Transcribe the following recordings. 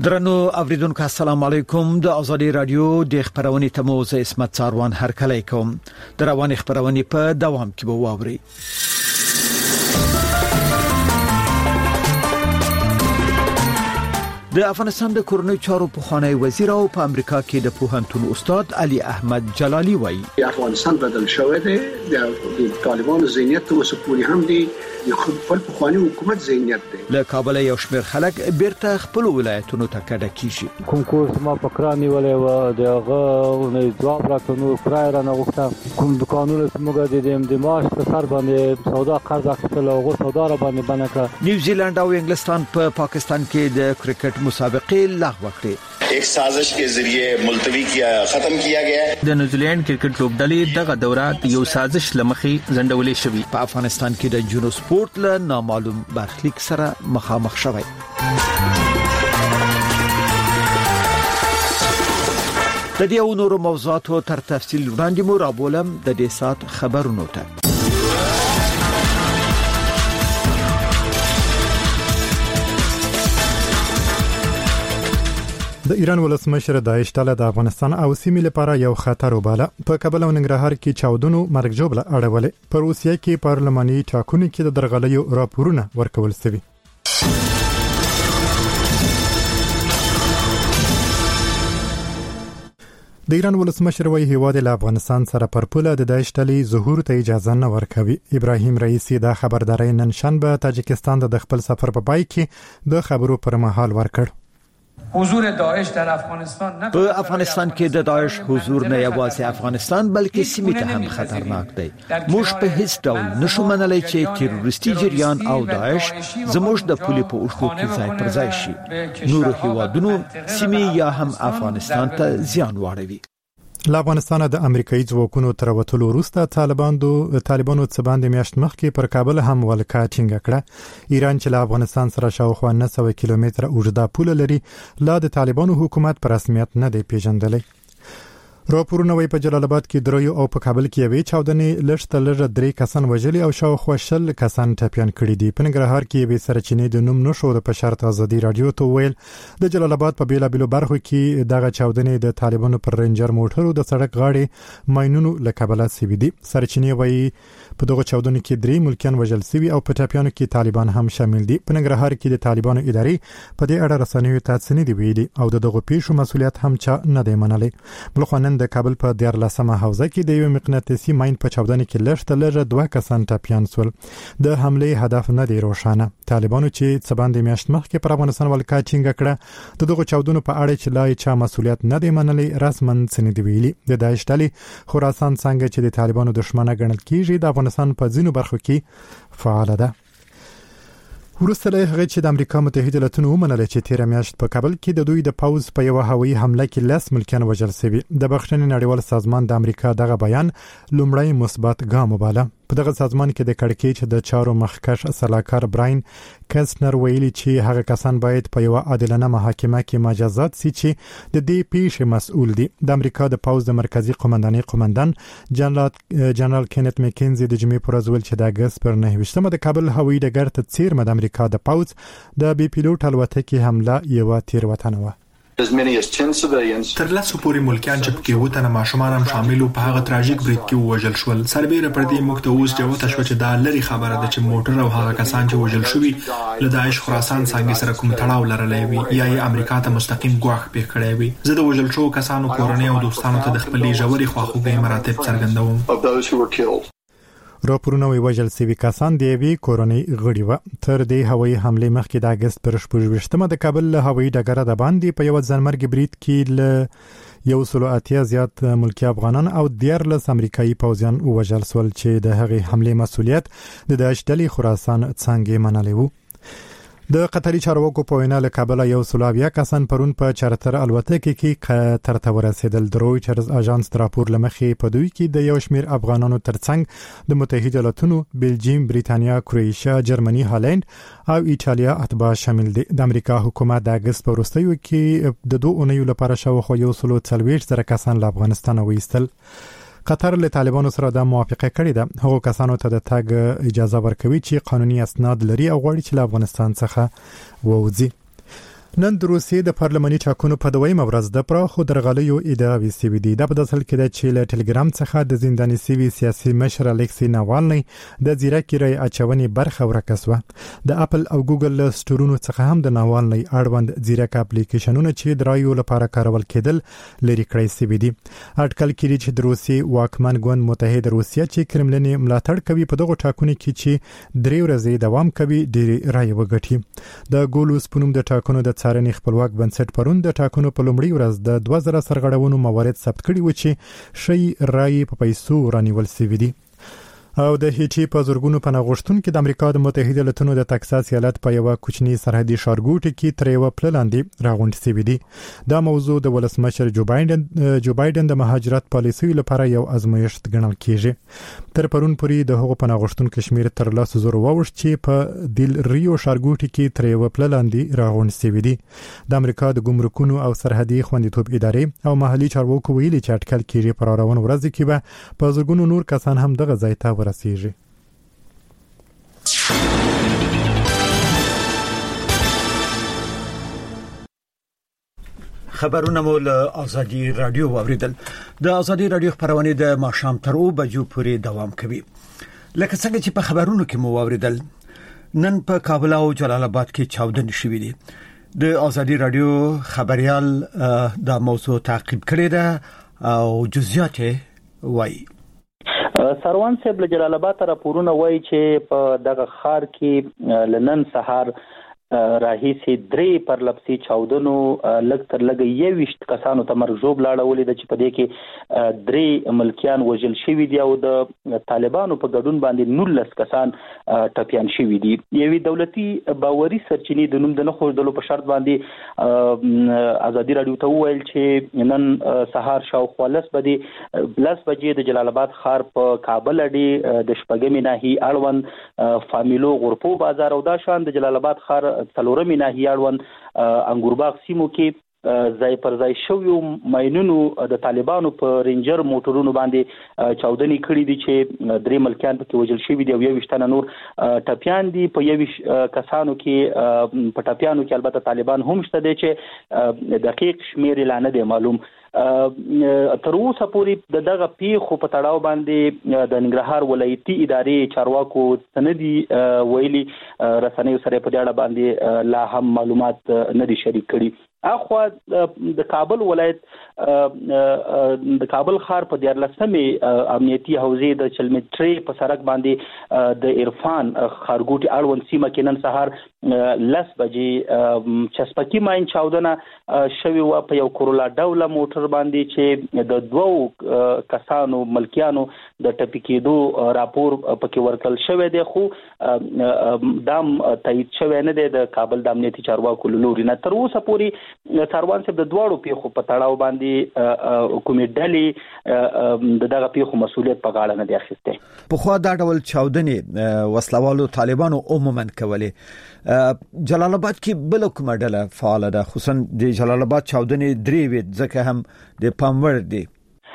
درنو اوریدونکو السلام علیکم د ازادي رادیو د خبرونې تموز اسمت څاروان هر کله کوم دروان خبرونې په دوام کې به واوري. د افغانستان د کورنۍ چارو پخوانی وزیر او په امریکا کې د پوهنتون استاد علي احمد جلالي وایي افغانستان بدل شوی دی د طالبانو ذهنیت اوس پوری هم دی د خپل پخوانی حکومت ذهنیت دی. له کابل یو شمېر خلک بیرته خپل ولایتونو ته کډه کیږي. کوم کورس ما پکرانی ولې و دغه نه جواب راکونو پرایر نه وخته کوم دکانونو سمګه د ماش په سر باندې سودا قرض اخیستل او سودا را باندې بنکه. نیوزیلند او انګلستان په پاکستان کې د کرکټ مسابقه لغوه کړې. एक साजिश के जरिए मुलतवी किया खत्म किया गया है. د نیوزیلند کرکټ لوبډلې دغه دوره یو سازش لمخې زندولې شوې. په افغانستان کې د جنو سپورت له نامعلوم برخلیک سره مخامخ شوی. د دې او نورو موضوعاتو تر تفصیل وړاندې مو راولم د دې سات خبرونو ته. د ایران ولسمشر داعش ډله د افغانستان او سیمې لپاره یو خطر وباله. په کابل او ننګرهار کې چاودنو مرګ جوړه اړولې. په روسیې کې پارلماني ټاکنو کې د درغلیو راپورونه ورکول شوي. د ایران ولسمشر وایي هیواد له افغانستان سره پر پوله د داعش ډلې ظهور ته اجازه نه ورکوي. ابراهیم رئیسی دا خبرداري نن شنبه تاجکستان د خپل سفر په پای کې د خبرو پر مهال ورکړ. حضور داعش در افغانستان نه په افغانستان کې د داعش حضور نه یوازې افغانستان بلکې سیمې ته هم خطرناک دی. موږ په هیڅ ډول نشو منلای چې تروریستي جریان او داعش زموږ د پولې په اوښتو کې ځای پر ځای شي. نور هیوادونو سیمې یا هم افغانستان ته زیان واړوي. له افغانستان د امریکایي ځواکونو تر وټولو وروسته طالبانو څه باندې میاشت مخکې پر کابل هم ولکه ټینګه کړه. ایران چې له افغانستان سره شاوخوا 900 کیلومتره اوږده پوله لري لا د طالبانو حکومت په رسمیت نه دی پیژندلی. راپورونه وایي په جلال آباد کې دریو او په کابل کې یوې چاودنې لږ 3 کسان وژلي او شاوخوا 10 کسان ټپیان کړي دي. په ننګرهار کې یوې سرچینې د نوم نشو د پشرت ازادي رادیو ته ویل د جلال آباد په بیلابیلو برخو کې دغه چاودنې د طالبانو پر رینجر موټرو د سړک غاړې ماینونو له کابل سیوي دي. سرچینې وایي په دغه چاودنو کې 3 ملکیان وژل شوي او په ټپیانو کې طالبان هم شامل دي. په ننګرهار کې د طالبانو ادارې په دې اړه رسنیو ته څه نه دی ویلي او دغه پیښو مسؤلیت هم چا نه دی منلی. بلخو نن د کابل په 14مه حوزه کې د یو مقناطیسي ماین په چاودنه کې لږ 2 کسان ټپیان شول. د حمله هدف نه دی روښانه. طالبانو چې څه باندې میاشت مخکې پر افغانستان ولکه ټینګه کړه دغه چاودنو په اړه چې لای چا مسؤلیت نه دی منلی رسمن څه نه دی ویلي. د داعش ډلې خراسان څنګه چې د طالبانو دښمنه ګڼل کیږي د افغانستان په ځینو برخو کې فعال ده. وروسته له هغه چې د امریکا متحده ایالاتونو ومنله چې تیر میاشت په کابل کې د دوی د پاوز په یو هوایي حمله کې 10 ملکیان وژل شوي. د بخښنې نړیوال سازمان د امریکا دغه بیان لومړی مثبت ګام وباله. په دغه سازمان کې د کړکېچ د چارو مخکښ سلاکار براین کسنر ویلي چې هغه کسان باید په یو عادلانه محاکمه کې مجازات شي چې د دې پیښې مسؤل دي. د امریکا د پاوز د مرکزی قومندان جنرال کینت مکینزي د جمعې پر ورځ ویل چې د اگست پر 9 د کابل هوایي ډګر ته څیرمه د امریکا د پاوز د بي پیلوټ الوتکې حمله یو تیروتنه و. تر لاسو پورې ملکیان چې پکې وته ماشومان هم شامل او په هغه تراژیک برید کې وژل شول. سربېره پر دې موږ ته اوس جوته شو چې دا لري خبره ده چې موټر او هغه کسان چې وژل شوي له داعش خراسان څنګه سره کوم تړاو لرلی وي یا یې امریکا ته مستقیم ګواښ پیښ کړی وي. زه د وژل شوو کسانو کورنۍ او دوستانو ته د خپلې ژورې خواخوږۍ مراتب څرګندوم. راپورونه وی وژل شوي کسان د یوې کورنۍ غړي و. تر دې هوایي حمله مخکې د اگست پر 28 د کابل له هوایي ډګر د باندې په یو ځانمرګي برید کې له 180 زیات ملکی افغانان او 14 امریکایي پوځیان وژل شول چې د هغې حمله مسؤلیت د داعش ډلې خراسان څنګه منلی وو. د قطري چارواکو په وینا له کابل یو سلاویا کسان پرون په چارتر الوتکه کې ترته ورسېدل. د رویټرز اژانس راپور لمخې په دوی کې د یو شمېر افغانانو ترڅنګ د متحده ایالاتونو، بلجیم، بریتانیا، کروئیشیا، جرمني، هالند او ایټالیا اتباع شامل دي. د امریکا حکومت د اگست په وروستیو کې د 2 اونیو لپاره شاوخوا 140 کسان له افغانستان وایستل. قطر له طالبانو سره د موافقه کړې ده. هغو کسانو ته د تګ اجازه ورکوي چې قانوني اسناد لري او غواړي چې له افغانستان څخه ووځي. نن د روسیې د پارلماني ټاکنو په دویمه ورځ د پراخو درغلیو ادعاوې سوي دي. دا په داسې حال کې ده چې له ټلګرام څخه د زنداني سوي سیاسي مشر الکسی ناوالنی د ځیرکۍ رای اچونې برخه ورکه شوه. د اپل او ګوګل له سټورونو څخه هم د ناوالنی اړوند ځیرک اپلیکیشنونه چې د رایو لپاره کارول کېدل لري کړی سوي دي. اټکل کړي چې د روسیې واکمن ګوند متحده روسیه چې کرملین ملاتړ کوي په دغه ټاکنو کې چې 3 ورځې دوام کوي ډېر رای وګټي. د ګولوس په نوم د ټاکنو د څارنې خپلواک بنسټ پرون د ټاکنو په لومړۍ ورځ د 2000 سرغړونو موارد ثبت کړي و چې شی رای په پیسو رانیول سوي دي. او د هیټي په زورګونو پناه غوښتونکو د امریکا د متحده ایالاتونو د تکساس ایالت په یو کوچني سرحدي ښارګوټي کې تر یو پللاندې راغونډ شوی دی. دا موضوع د ولسمشر جو بایدن د مهاجرت پالیسۍ لپاره یو ازمایښت ګڼل کیږي. تر پرون پورې د هغو پناه غوښتونکو شمیر تر 200 واوښت چې په دیل ریو ښارګوټي کې تر یو پللاندې راغونډ شوی دی. د امریکا د ګمرکونو او سرحدي خوندیتوب ادارې او محلي چارواکو ویلي چې اټکل کیږي پر روان ورځ کې به په زورګونو نور کسان هم دغه ځای ته ورسیږي. خبرونه مول ازادي رادیو واوریدل. د ازادي رادیو خبرونه د ماښام تر 2 بجو پورې دوام کوي. لکه څنګه چې په خبرونو کې مو واوریدل، نن په کابل او جلال آباد کې چاودنې شوې دي. د ازادي رادیو خبريال دا موضوع تعقیب کړی ده او جزئیات وایي. سروان صاحب له جلال آباد راپورونه وایي چې په دغه ښار کې لنن سهار راهیسي 3 پرلپسي چاودنو لږ تر لږه 21 کسانو ته مرګ ژوب لاړولې د چې په دې کې 3 ملکیان وژل شوي دي او د طالبانو په ګډون باندې 19 کسان ټپيان شوي دي. یوې دولتي باوري سرچینې د نوم د نه خوړدلو په شرط باندې ازادي رادیو ته وویل چې نن سهار شاوخوا 10 بجې د جلال آباد ښار په کابل اډې د شپږمې ناحیې اړوند فامیلو غرپو بازار او دا شان د جلال آباد ښار څلورمې ناحیې اړوند انګورباغ سیمو کې ځای پر ځای شویو ماینونو د طالبانو په رینجر موټرونو باندې چاودنې کړې دي چې 3 ملکیان پکې وژل شوي دي او 21 تنه نور ټپیان دي. په 21 کسانو کې په ټپیانو کې البته طالبان هم شته دي چې دقیق شمیر اعلان نه دی معلوم. تر اوسه پورې دغه پیښو په تړاو باندې د ننګرهار ولایتي ادارې چارواکو سندي ویلي رسنیو سره په اړه باندې لا هم معلومات نه دي شریک کړي. اخو د کابل ولایت د کابل ښار په 14مې امنیتي حوزې د چلمټري په سړک باندې د عرفان ښارګوټي اړوند سیمه کې نن سهار 10 بجې چسپکی ماین چاودنه شوی و په یو کورولا ډوله موټر باندې چې د 2 کسانو ملکیانو د ټپي کېدو راپور پکې ورکل شوی دی خو دام تایید شوی نه دی د کابل د امنیتي چارواکو لوري نه. تر اوسه پورې سروان صاحب د دواړو پیښو په تړاو باندې حکومت ډلې دغه پیښو مسؤلیت په غاړه نه دی اخیسته. په خو دا ډول چاودنې وسلوالو طالبانو عموما کولې. جلال آباد کې بل کومه ډله فعال ده، خصوصا د جلال آباد چاودنې 3 وې ځکه هم د پامور دی.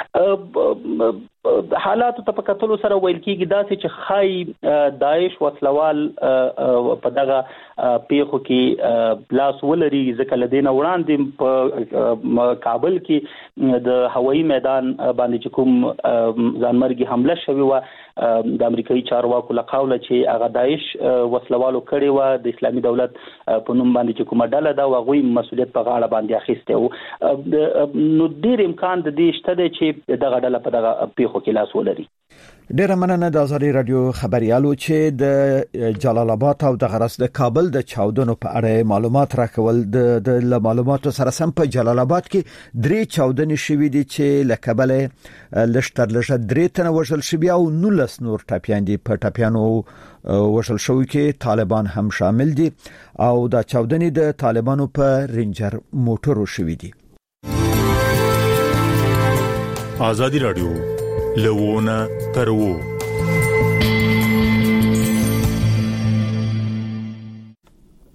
حالات ته په کتلو سره ویل کېږي دا چې خای داعش وسلوال په دغه پیښو کې لاس ولري ځکه لدینه وړاندې په کابل کې د هوایي میدان باندې چې کوم ځانمرګي حمله شوی و د امریکایي چارواکو له قوله چې هغه داعش وسلوالو کړی و د اسلامي دولت په نوم باندې چې کومه ډله دا وغوي مسؤلیت په غاړه باندې اخیسته و. نو ډیر امکان د دې شته چې دغه ډله په دغه پیښو کې لاس ولري. ډیره مننه د ازادي رادیو خبريالو چې د جلال آباد او د غرس د کابل د چاودنو په اړه معلومات راکول. د معلوماتو سره سم په جلال آباد کې 3 چاودنې شوې دي چې لکبله لشتر لشه 3 تنه وژل شوي او 19 نور ټپيان دي. په ټپيانو وژل شوي کې طالبان هم شامل دي او د چاودنې د طالبانو په رینجر موټرو شوي دي. ازادي رادیو لوونه ترو.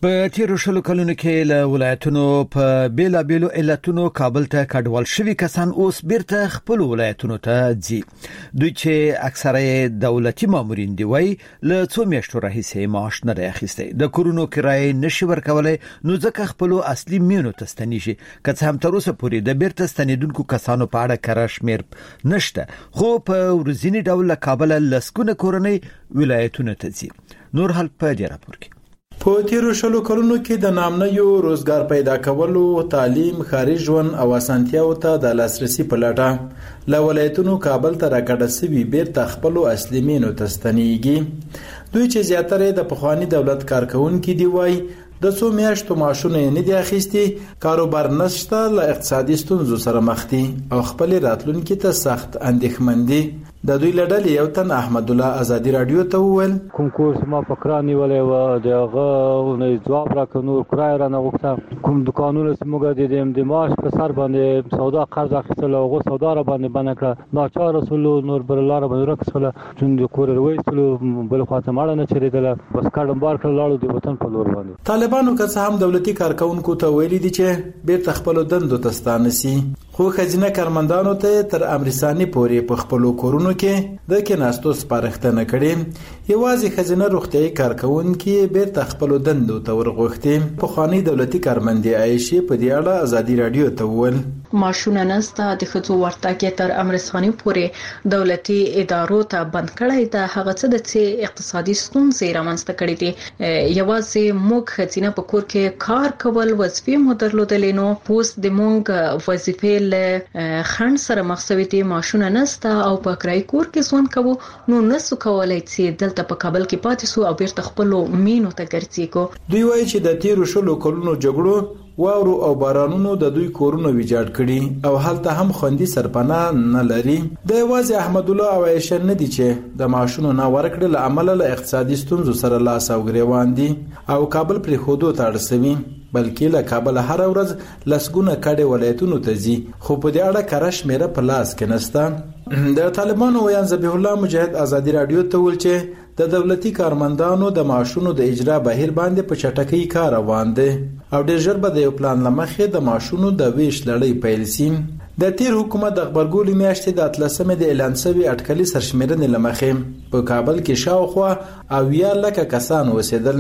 په تیرو شلو کلونو کې له ولایتونو په بیلابیلو علتونو کابل ته کډوال شوي کسان اوس بیرته خپل ولایتونو ته ځي. دوی چې اکثره دولتي مامورین دی وای له څو میاشتو راهیسې معاش نه اخیستی، د کورونو کرایه نشي ورکولای، نو ځکه خپل اصلي مینو ته ستنیږي. که څه هم تر اوسه پورې د بیرته ستنیدونکو کسانو په اړه کره شمیر نشته، خو په ورځنی ډول له کابل لسکونه کورنۍ ولایتونو ته ځي. نور حال په دې راپور کې. په تیرو شلو کلونو کې د نامنیو روزګار پیدا کولو، تعلیم، ښاري ژوند او اسانتیاو ته د لاسرسي په لټه له ولایتونو کابل ته راکډه سوي بیرته خپل اصلي مینو ته ستنیږي. دوی چې زیاتره د پخوانی دولت کارکونکو دی وای د څو میاشتو معاشونه نه دي اخیستي، کاروبار نشته، له اقتصادي ستونزو سره مخ دي او خپل راتلونکي ته سخت اندېښمن دي. د دوی لړل یو تن احمد الله ازادي رادیو ته وویل کوم کورس ما فکرانی ولې و دغه نه جواب راکنو کرای را نه غوښته، کوم دکانونه سمګه دیم د ماش په سر باندې سودا قرض اخیستل او سودا را باندې باندې کړ، ناچار رسول نور برلار باندې رکسله چون د کور ورويستلو بل خاطر ماړه نه چریدل، بس کډم بار کړ لاړو د وطن په لور باندې. طالبانو که څه هم دولتي کارکونکو ته ویلي دي چې بیرته خپل دندو ته ستانسي، خو خزینه کارمندانو ته تر امرسانی پورې په خپل کورونو کې د کیناستو سپارښتنه کړې. یوازې خزینه روغتيایي کارکونکو بیرته خپل دندو ته ورغوښتي. په خواني دولتي کارمندي عائشې په دې اړه ازادي رادیو ته وویل ماشونه نسته، د خځو ورتګ تر امرسانی پورې دولتي ادارو ته بند کړی دا هغه څه د چې اقتصادي ستونزې رامنځته کړې دي. یوازې موږ خزینه په کور کې کار کول وظیفه مو درلودلې، نو پوس د موږ وظیفه له خند سره مخسوي دي، ماشونه نسته او په کرای کور کې ژوند کوو، نو نسو کولای چې دلته په کابل کې پاتې سو او بیرته خپل مینو ته ګرځېګو. دوی وایي چې د تیرو شلو کلونو جګړو، واورو او بارانونو د دوی کورونه ویجاړ کړي او هلته هم خوندي سرپناه نه لري. د یوازې احمد الله او عائشې نه دي چې د معاشونو نه ورکړل عمل له اقتصادي ستونزو سره لاس او ګریوان دي او کابل پر خودو ته اړسوي، بلکې له کابل هر ورځ لسګونه کډې ولایتونو ته ځي، خو په دې اړه کره شمیره په لاس کې نشته. د طالبانو ویان ذبیح الله مجاهد ازادي رادیو ته ویل چې د دولتي کارمندانو د معاشونو د اجرا بهیر باندې په چټکۍ کار روان دي او ډېر ژر به د یو پلان لمخې د معاشونو د ویش لړۍ پیل شي. د تیر حکومت د خبرګولې میاشتې د 13مې د اعلان شوی اټکلي سرشمیرنې لمخې په کابل کې شاوخوا 80,000 کسان اوسېدل.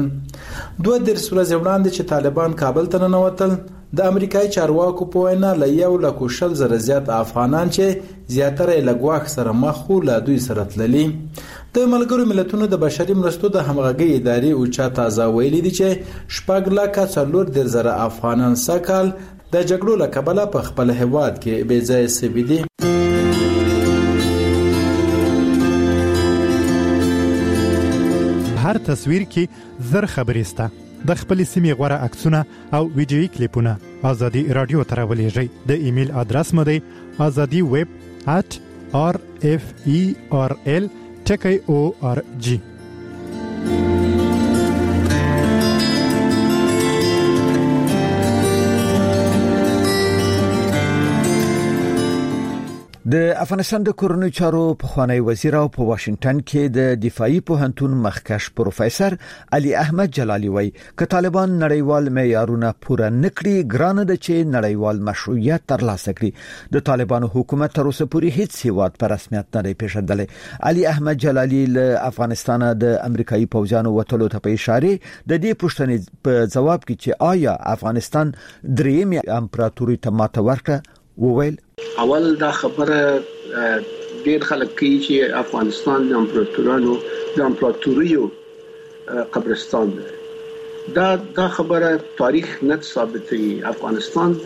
2 ورځې وړاندې چې طالبان کابل ته ننوتل، د امریکایي چارواکو په وینا له 1,40,000 زیات افغانان چې زیاتره له ګواښ سره مخ وو له دوی سره تللي. د ملګرو ملتونو د بشري مرستو د همغږي ادارې او چا تازه ویلي دي چې 4,40,000 افغانان سکهال د جګړو له کبله په خپل هیواد کې بې ځای شوي دي. هر تصویر کې زر خبرې سته. د خپل سیمې غوره عکسونه او ویډیويي کلیپونه ازادي رادیو ته راولېږئ. د ایمیل ادرس مو دی azadiweb@rferl.org. د افغانستان د کورونو چارو پخوانی وزیر او په واشنگټن کې د دفاعي پوهنتون مخکښ پروفیسور علي احمد جلالي وایي ک طالبان نړیوال معیارونه پوره نکړي ګرانه د چې نړیوال مشروعیت ترلاسه کړي. د طالبانو حکومت تر اوسه پورې هیڅ هیواد په رسمیت نه پیژندل. علي احمد جلالي له افغانستان د امریکایي پوځانو وټلو ته په اشاره د دې پوښتنې په جواب کې چې آیا افغانستان دریم امپراتوري ته ماته ورکړه وویل اول دا خبره ډیر خلک کوي چې افغانستان د امپراتوریو قبرستان ده. دا خبره تاریخ نه ثابتوي. افغانستان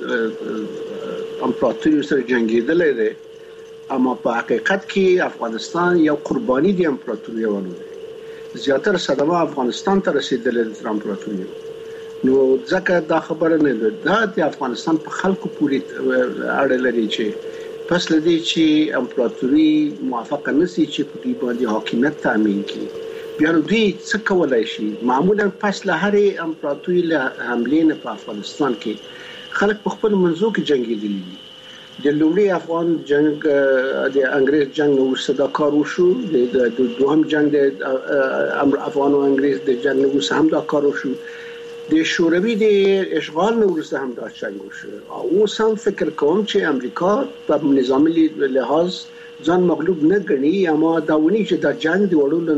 د امپراتوریو سره جنگیدلی دی، اما په حقیقت کې افغانستان یو قرباني دی امپراتوریو ونه. زیاتره صدمه افغانستان ته رسیدلې د امپراتوریو، نو ځکه دا خبره نه ده. دا د افغانستان په خلکو پورې اړه لري چې پس لدی چې امپراتوري موافقه نشي چې په دې باندې حاکمیت تامین کړي، بیا دوی څه کولای شي. معمولا پس له هرې امپراتوري له حملې نه په افغانستان کې خلک په خپل منځو کې جنگیدلي دي. د لومړي افغان جنگ د انګريز جنگ وروسته دا کار وشو، د دوهم جنگ د افغان او انګريز د جنگ وروسته هم دا کار وشو. د شوروي د اشغال نه وروسته هم دا چنګ وشو او سم فکر کوم چې امریکا په نظامی لحاظ ځان مغلوب نه ګڼي اما دا ونی چې دا جنگ دی وړول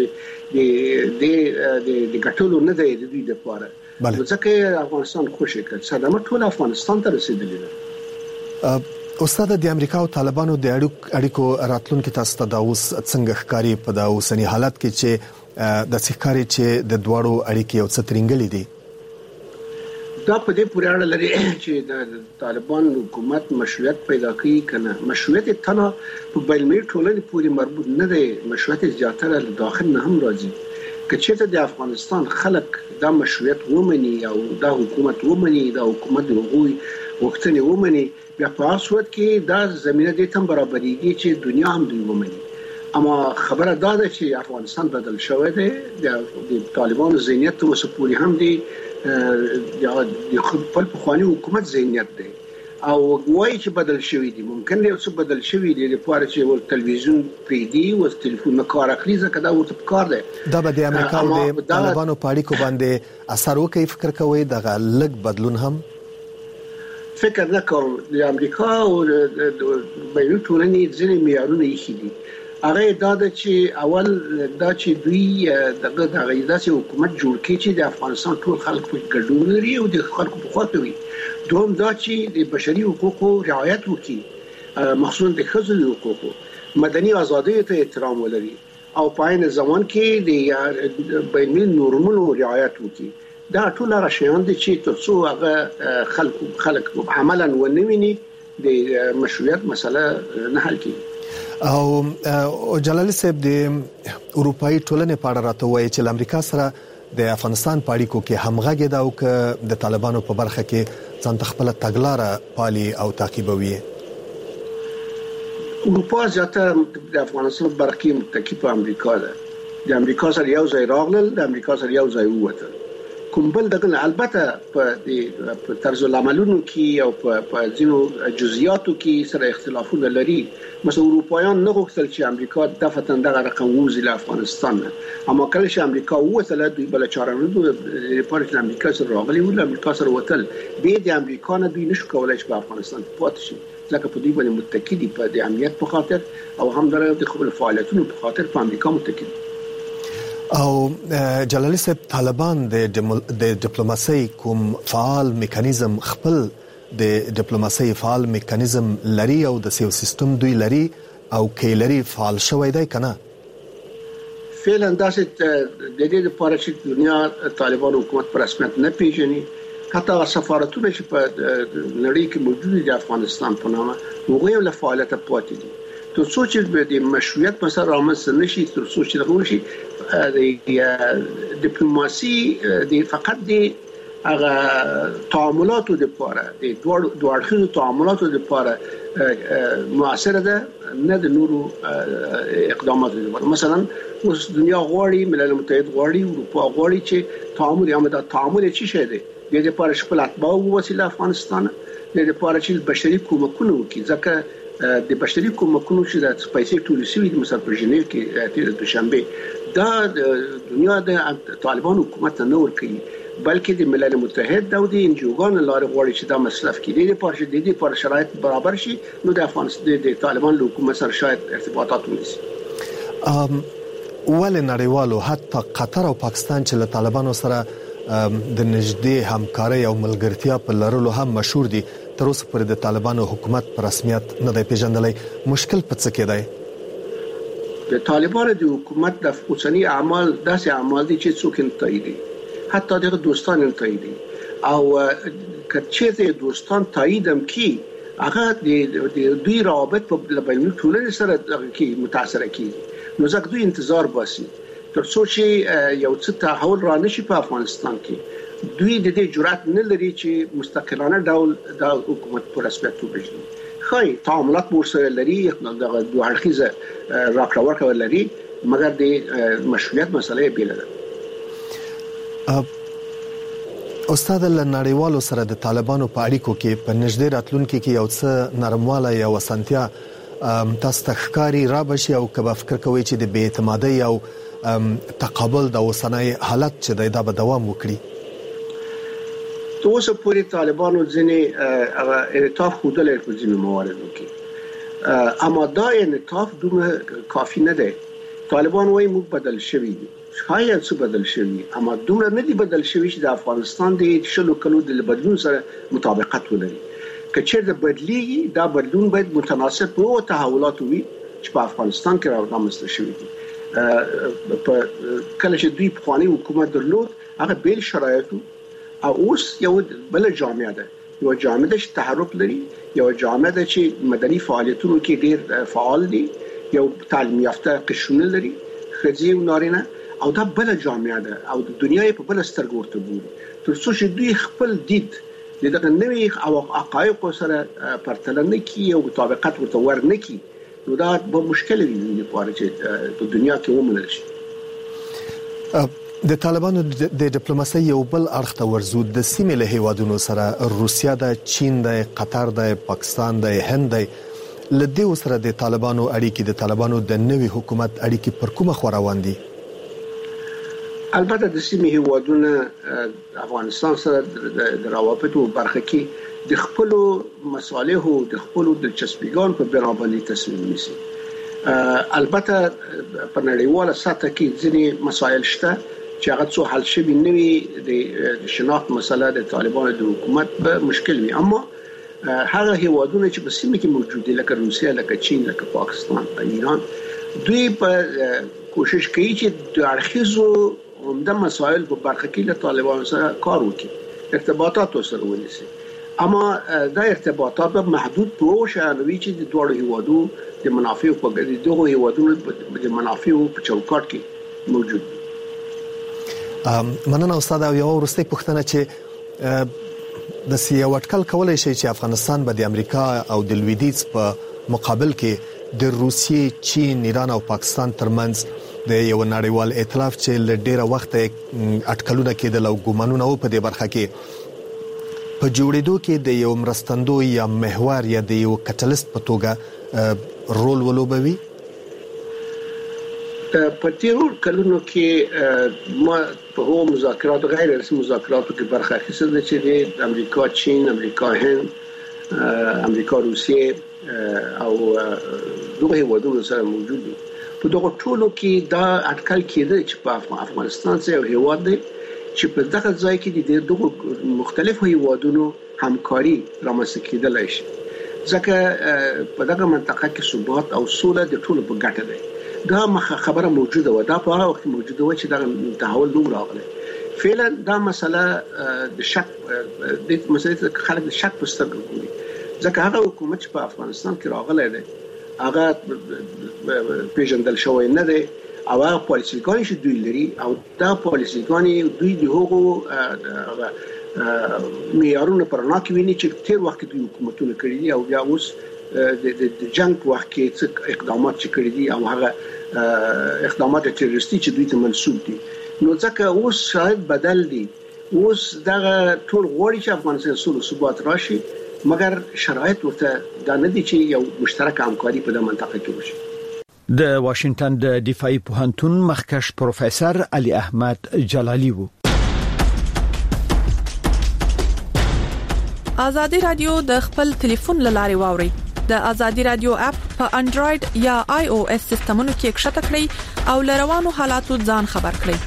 د ګټلو نه دی د دوی لپاره ځکه افغانستان خوشی کړ صدمه ټول افغانستان ته رسیدلی ده. استاد د امریکا او طالبانو د اړیکو راتلونکو تاسو ته دا اوس څنګه ښکاری په دا اوسنی حالت کې چې د ښکاری چې د دوړو اړیکې او سترنګلې دي دا په دې پورې اړه لري چې د طالبان حکومت مشروعیت پیدا کوي کنه. مشروعیت تنه په بین‌المللي ټولنې پورې مربوط نه دی، مشروعیت زیاتره له داخل نه هم راځي. که چېرته د افغانستان خلک دا مشروعیت ومني او دا حکومت ومني، دا حکومت د هغوی غوښتنې ومني، بیا په هغه صورت کې دا زمينه دې تم برابرېږي چې دنیا هم دوی ومني. اما خبره دا ده چې افغانستان بدل شوی دی، د طالبانو ذهنیت اوس پورې هم دی د خپل پخوانی حکومت ذهنیت دی او وایي چې بدل شوی دی. ممکن دی چې بدل شوی دی لپاره چې ول تلویزیون پریدي او ټلیفون کار اخلي ځکه دا ورته کار دی. دا به د امریکا او د طالبانو په اړیکو باندې اثر وکړي. فکر کوي دغه لږ بدلون هم فکر نه کوم. د امریکا او د بین‌المللي ټولنې ځینې معیارونه یې دي. هغه دا چې اول دا چې دوی دغه داسې حکومت جوړ کړي چې د افغانستان ټول خلک په ګډون لري او د خلکو په خوا کوي. دوم دا چې د بشري حقوقو رعایت وکړي، مخصوصا د ښځو حقوقو، مدني ازادیو ته احترام ولري او په عین زمان کې د بین‌المللي نورمونو رعایت وکړي. دا ټول هغه شیان دي چې ترڅو هغه خلک عملاً ونویني د مشروعیت مسله نه حل کیږي. او جلال صاحب د اروپאי ټولنې په اړه راته وایي چې امریکا سره د افغانستان په اړیکو کې همغږي ده او که د طالبانو په برخه کې ځان خپل تګلارې پالي او تعقیبوي. اروپا زیاتره د افغانستان په برخه کې متکی په امریکا ده. د امریکا سره یو ځای راغلل، د امریکا سره یو ځای ووتل. کوم بل دغه البته په طرز العملونو کې او په ځینو جزئیاتو کې سره اختلافونه لري. مثلا اروپایان نه غوښتل چې امریکا دفتن دغه رقم ووزي له افغانستان، اما کله چې امریکا ووتله دوی بل چاره نه دوی لپاره چې امریکا سره راغلي ول، امریکا سره وتل به د امریکا نه دوی نشو کولای چې په افغانستان پاتې شي ځکه په دوی باندې متکی دي په د امنیت په خاطر او هم د خپل فعالیتونو په خاطر په امریکا متکی دي. او جلال صاحب طالبان د ډیپلوماسي کوم فعال میکانیزم خپل د ډیپلوماسي فعال میکانیزم لري او د سیو سیستم دوی لري او کیلری فعال شوی دی کنه؟ فعلا داسې د دې لپاره چې دنیا طالبان حکومت پر رسمیت نه پیژني، حتی سفارتونه چې په نړۍ کې موجود دي د افغانستان په نامه هغوی له فعالیت پاتې دي. تر څو چې د مشروعیت مسله رامنځته نشي، تر څو چې دغه نشي د ډیپلوماسي د فقط د هغه تعاملاتو لپاره د دوه اړخیزو تعاملاتو لپاره موثره ده، نه د نورو اقداماتو لپاره. مثلا اوس دنیا غواړي، ملل متحد غواړي، اروپا غواړي چې تعامل یا مدد تعامل چی شه ده د لپاره خپل اتباع وسیله افغانستان د لپاره چې بشري کومکونه وکړي. ځکه د بشري کومکونو چې د پیسې ټول شوی د مثلا په ژنیو کې د دوشنبه دا د دنیا د طالبان حکومت نه ور کوي، بلکې د ملل متحد او د انجوګان لاره غواړي چې دا مصرف کړي د پاره د دې پر شرایط برابر شي نو د افغانستان د طالبان حکومت سره شاید ارتباطات ونیسي. ول نړیوالو حتی قطر او پاکستان چې له طالبانو سره د نږدې همکاري او ملګرتیا په لرلو هم مشهور دي، تر اوسه پورې د طالبانو حکومت په رسمیت نه دی پیژندلی. مشکل په څه کې دی؟ د طالبانو د حکومت د اوسنی اعمال داسې اعمال دي چې څوک نه تاییدي، حتی د دوستان نه تاییدي او کچې د دوستان تایید هم کی هغه د دوی روابط په بین‌المللي ټولنې سره کې متاثر کیږي. نو ځکه دوی انتظار باسي تر څو چې یو څه تحول را نشي په افغانستان کې. دوی د دې جرأت نه لري چې مستقلانه ډول د حکومت پر رسمیت وبېژني. خای تعاملات ورسره لري، دغه دوه اړخیزه راکړه ورکړه لري، مګر د مشروعیت مسله بیل ده. استاد له نړیوالو سره د طالبانو په اړیکو کې په نږدې راتلونکي کې یو څه نرمواله یا وسنتیا تاسو ته ښکاری را بشي او کبه فکر کوي چې د بې اعتمادۍ او تقابل د اوسنۍ حالت چې دا به دوام وکړي؟ اوسه پورې طالبانو ځنې انعطاف خوده په ځینو مواردو کې، اما دا انعطاف دومره کافی نه دی. طالبان وايي موږ بدل شوي دي، شاید څه بدل شوي، اما دومره نه دي بدل شوي چې د افغانستان د شلو کلو د بدلون سره مطابقت ولري. که چېرته بدلیږي دا بدلون باید متناسب او تحولات وي چې په افغانستان کې رامنځته شوي دي. په کله چې دوی پخوانی حکومت درلود هغه بیل شرایطو او اوس یو بل جامعه ده، یو جامعه ده چې تحرک لري، یو جامعه ده چې مدني فعالیتونو کې ډیر فعال دي، یو تعلیم یافته قشرونه لري خځې او نارینه، او دا بل جامعه ده او د دنیا په بل سترګو ورته ګوري. تر څو چې دوی خپل دید دغه نوې او حقایق سره پرتله نه کوي او مطابقت ورته ورنه کوي، نو دا به مشکل وي لپاره چې په دنیا کې ومنل شي. د طالبانو د ډیپلوماسۍ یو بل اړخ ته ورزو د سیمې له هیوادونو سره روسیا د چین د قطر د پاکستان د هند لدې سره د طالبانو اړیکې د طالبانو د نوي حکومت اړیکې پر کومه خوا روان دي؟ البته د سیمې هیوادونه افغانستان سره د روابطو برخه کې د خپل مصالحو د خپل دلچسپیګان په بنا باندې تصمیم نیسي. البته په نړیواله سطح کې ځینې مسایل شته چې هغه څو حل شوي نه وي. د شناخت مسله د طالبانو د حکومت به مشکل وي، اما هغه هیوادونه چې په سیمه کې موجود دي لکه روسیا، لکه چین، لکه پاکستان، ایران، دوی په کوشش کوي چې د اړخیزو عمده مسایل په برخه کې له طالبانو سره کار وکړي، ارتباطات سره ونیسي، اما دا ارتباطات به محدود په شانوي چې د دوه هیوادو د منافع په ګډه دغه هیوادونو د منافع په چوکاټ کې موجود دي. مننه استاد. او یو ورسته پوښتنه چې د سیاسي وټکل کولای شي چې افغانستان به د امریکا او د لویدیځ په مقابل کې د روسیې، چین، ایران او پاکستان ترمنځ د یو نړیوال ائتلاف چې ل ډیره وخت اټکلونه کېدل او ګومانونه په دې برخه کې په جوړېدو کې د یو مرستندوی یا محور یا د یو کټلیست په توګه رول ولوبوي. په تیرو کلونو کې ما په هغو مذاکراتو غیر رسمي مذاکراتو کې برخه اخیستې چې د امریکا، چین، امریکا هند، امریکا روسیې او دغه هیوادونو سره موجود دي. په دغه ټولو کې دا اټکل کېده چې په افغانستان سره یو هیواد دی چې په دغه ځای کې د دغه مختلفو هیوادونو همکاري رامنځته کېدلای شي، ځکه په دغه منطقه کې ثبات او سوله د ټولو په ګټه ده. دا خبره موجوده و، دا په هغه وخت موجوده و چې دا تحول نوم راغلی. فعلا دا مسله د شک د مسلې خلک د شک په سترګه ګوري، ځکه هغه حکومت چې په افغانستان کې راغلی دی هغه پیژندل شوی نه دی او هغه پالیسیګانی چې دوی لري او دا پالیسیګانی دوی د هغو معیارونو پر نه کوي چې تیر وخت دوی حکومتونه کړی دي او بیا اوس د جنگ وخت کې څه اقدامات چې کړی دي او هغه اقدامات تروریستي چې دوی ته منسوب دي. نو ځکه اوس شاید بدل دي، اوس دا ټول غوړي چې افغانستان سره ثبات راشي، مګر شرایط ورته دا نه دي چې یو مشترک همکاري په دې منطقه کې وشي. د واشنگټن د دفاعي پوهنتون مخکښ پروفیسور علي احمد جلالي وو. آزادي رادیو د خپل ټلیفون لارې واوري. د آزادي رادیو اپ په انډراید یا آی او اس سیستمونو کې ښکته کړئ او لروانو حالاتو ځان خبر کړئ.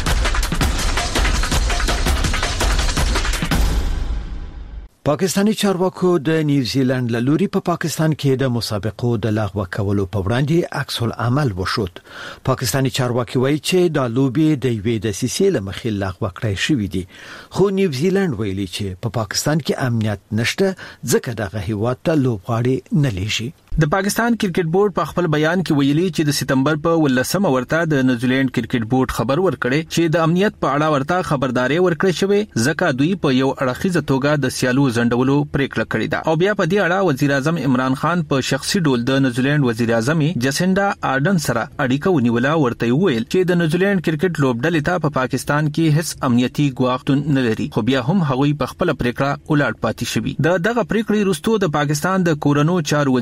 پاکستانی چارواکو د نیوزیلند له لوري په پاکستان کې د مسابقو د لغوه کولو په وړاندې عکس العمل وشود. پاکستانی چارواکي وایي چې د لوبي د یوې د سیسې لمخې لغوه کړای شوې دي، خو نیوزیلند ویلي چې په پاکستان کې امنیت نشته ځکه دغه هیواد ته لوبغاړي نه لیږي. د پاکستان کرکټ بورډ په خپل بیان کې ویلي چې د سپتمبر په 18 ورته د نیوزیلند کرکټ بورډ خبر ورکړي چې د امنیت په اړه ورته خبرداري ورکړې شوې ځکه دوی په یو اړخیزه توګه د سیالو زندولو پریکړه کړې ده. او بیا په دې اړه وزیر اعظم عمران خان په شخصي ډول د نیوزیلند وزیر اعظم جسینډا آرډن سره اړیکه ونیوله، ورته ویل چې د نیوزیلند کرکټ لوبډلې ته په پاکستان کې هیڅ امنیتي ګواښ نه لري، خو بیا هم هغوی په خپل پریکړه ولاړ پاتې شوي. دغه پریکړې وروسته د پاکستان د کورونو چارو وزیر شیخ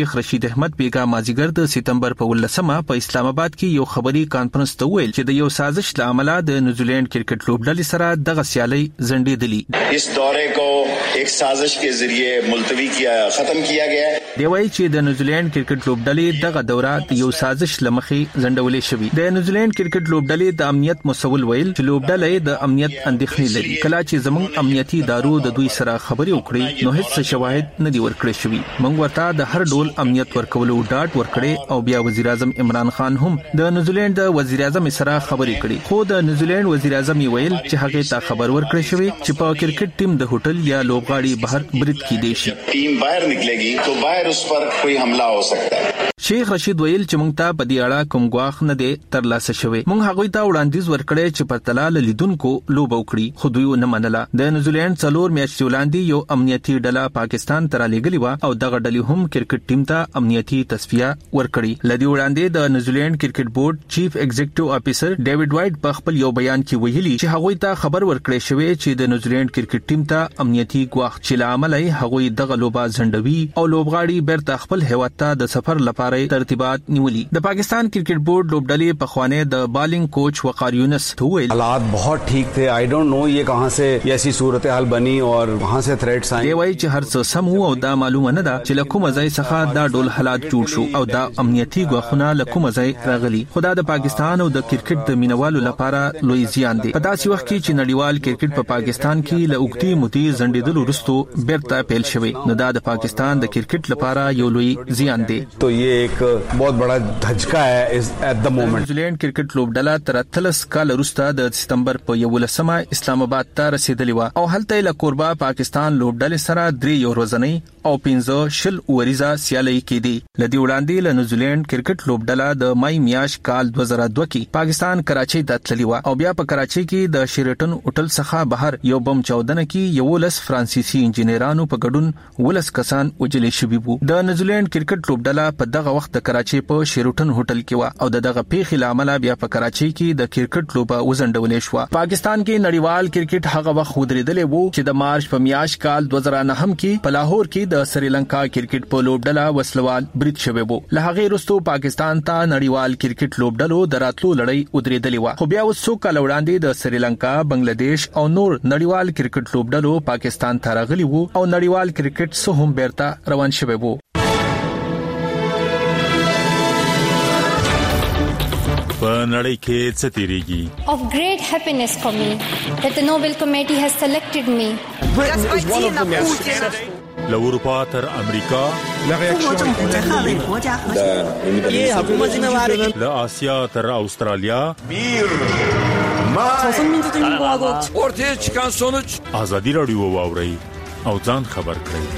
شیخ رشید احمد بیگا مازیګر د سپتمبر په 18 په اسلام آباد کې یو خبري کانفرنس ته ویل چې د یو سازش له امله د نیوزیلند کرکټ لوبډلې سره دغه سیالي زندېدلی اس دورې کو ایک سازش کے ذریعے ملتوی کیا ختم کیا گیا ہے. دی وایي چې د نیوزیلند کرکټ لوبډلې دغه دوره د یو سازش لمخې زندولې شوې. د نیوزیلند کرکټ لوبډلې د امنیت مسول ویل چې لوبډلې د امنیت اندېښنې لري. کله چې زموږ امنیتي ادارو د دوی سره خبرې وکړې نو هیڅ شواهد نه دی ورکړی شوی. موږ ورته د هر ډول امنیت ورکولو ډاټ ورکړي او بیا وزیر اعظم عمران خان هم د نیوزیلند د وزیر اعظم سره خبرې کړې. خو د نیوزیلند وزیر اعظم ویل چې هغه ته خبر ورکړی شوی چې په کرکټ ټیم د هوټل یا لوبغاړي بهر برید کیدی شي. ټیم بهر نکلېږي تو بهر اس پر کوئی حمله ہو سکتا ہے. شیخ رشید ویل چې موږ ته په دې اړه کوم غواخ نه دی ترلاسه شوی. موږ هغه ته وړاندیز ورکړی چې په تلال لیدونکو لوب وکړي خو دوی نه منله. د نیوزیلند څلور میاشتې وړاندې یو امنیتي ډله پاکستان ته رالېږلې و او دغه ډلې هم کرکټ ټیم ته امنیتي تصفیه ورکړي. لدی وړاندې د نیوزیلند کرکټ بورډ چیف ایگزیکټیو افیسر ډیوډ وایټ په خپل یو بیان کې ویلي چې هغه ته خبر ورکړی شوی چې د نیوزیلند کرکټ ټیم ته امنیتي غواخ چې عمل یې هغه دغه لوبه زندوي او لوبغاړي بیرته خپل هیواد ته د سفر لپاره ترتیبات نیولي. د پاکستان کرکټ بورډ لوبډلې په خوانه د بالنګ کوچ وقار یونس ته ویل حالات بہت ٹھیک تھے. آئی ډونٹ نو یہ کہاں سے ایسی صورتحال بنی اور وہاں سے تھریٹس آئے. دی وایي چې هر څه سم او دا معلومه نه ده چې لکوم ځای څخه دا ډول حالات جوړ شو او دا امنیتي غوښنه لکوم ځای راغلي. خدا د پاکستان او د کرکټ د مینوالو لپاره لوی زیان دی. په داسې وخت کې چې نړیوال کرکټ په پاکستان کې له اوږدې مودې زندېدلو وروسته بیرته پیل شوی نو دا د پاکستان د کرکټ لپاره یو لوی زیان دی. تو یہ ایک بہت بڑا دھچکا ہے ایٹ د مومنٹ. نیوزیلند کرکټ لوبډله تر 30 کال وروسته د سپتمبر په 11 اسلام آباد ته رسیدلی و او هلته له کوربا پاکستان لوبډلې سره 3 ورځنی او 15 وریزه سیالي کېدی. لدی وړاندې له نیوزیلند کرکټ لوبډله د مای میاشت کال 2002 کې پاکستان کراچۍ ته تللی و او بیا په کراچۍ کې د شیرټن هوټل څخه بهر یو بم چاودنه کې 11 فرانسیسي انجنیرانو په ګډون 11 کسان وجلې شوي وو. د نیوزیلند کرکټ لوبډله په دغه وخت د کراچۍ په شیرټن هوټل کې و او دغه پیښې لامل بیا په کراچۍ کې د کرکټ لوبه وزندولې شو. پاکستان کې نړیوال کرکټ هغه وخت ودرېدلې وو چې د مارچ په میاشت کال 2009 کې په لاهور کې د سریلانکا کرکټ په لوبډله وسلوال برید شوی وو. له هغه وروسته پاکستان ته نړیوال کرکټ لوبډلو دراتلو لړۍ ودرېدلې و. خو بیا وسو کال وړاندې د سریلانکا، بنگلاديش او نور نړیوال کرکټ لوبډلو پاکستان ته راغلي وو او نړیوال کرکټ سه هم بیرته روان شوی وو. په نړۍ کې څه تیریږي؟ Of great happiness for me that the Nobel Committee has selected me. له اروپا تر امریکا، له آسیا تر استرالیا، ortaya çıkan sonuç ازادي رادیو واوري او ځان خبر کړئ.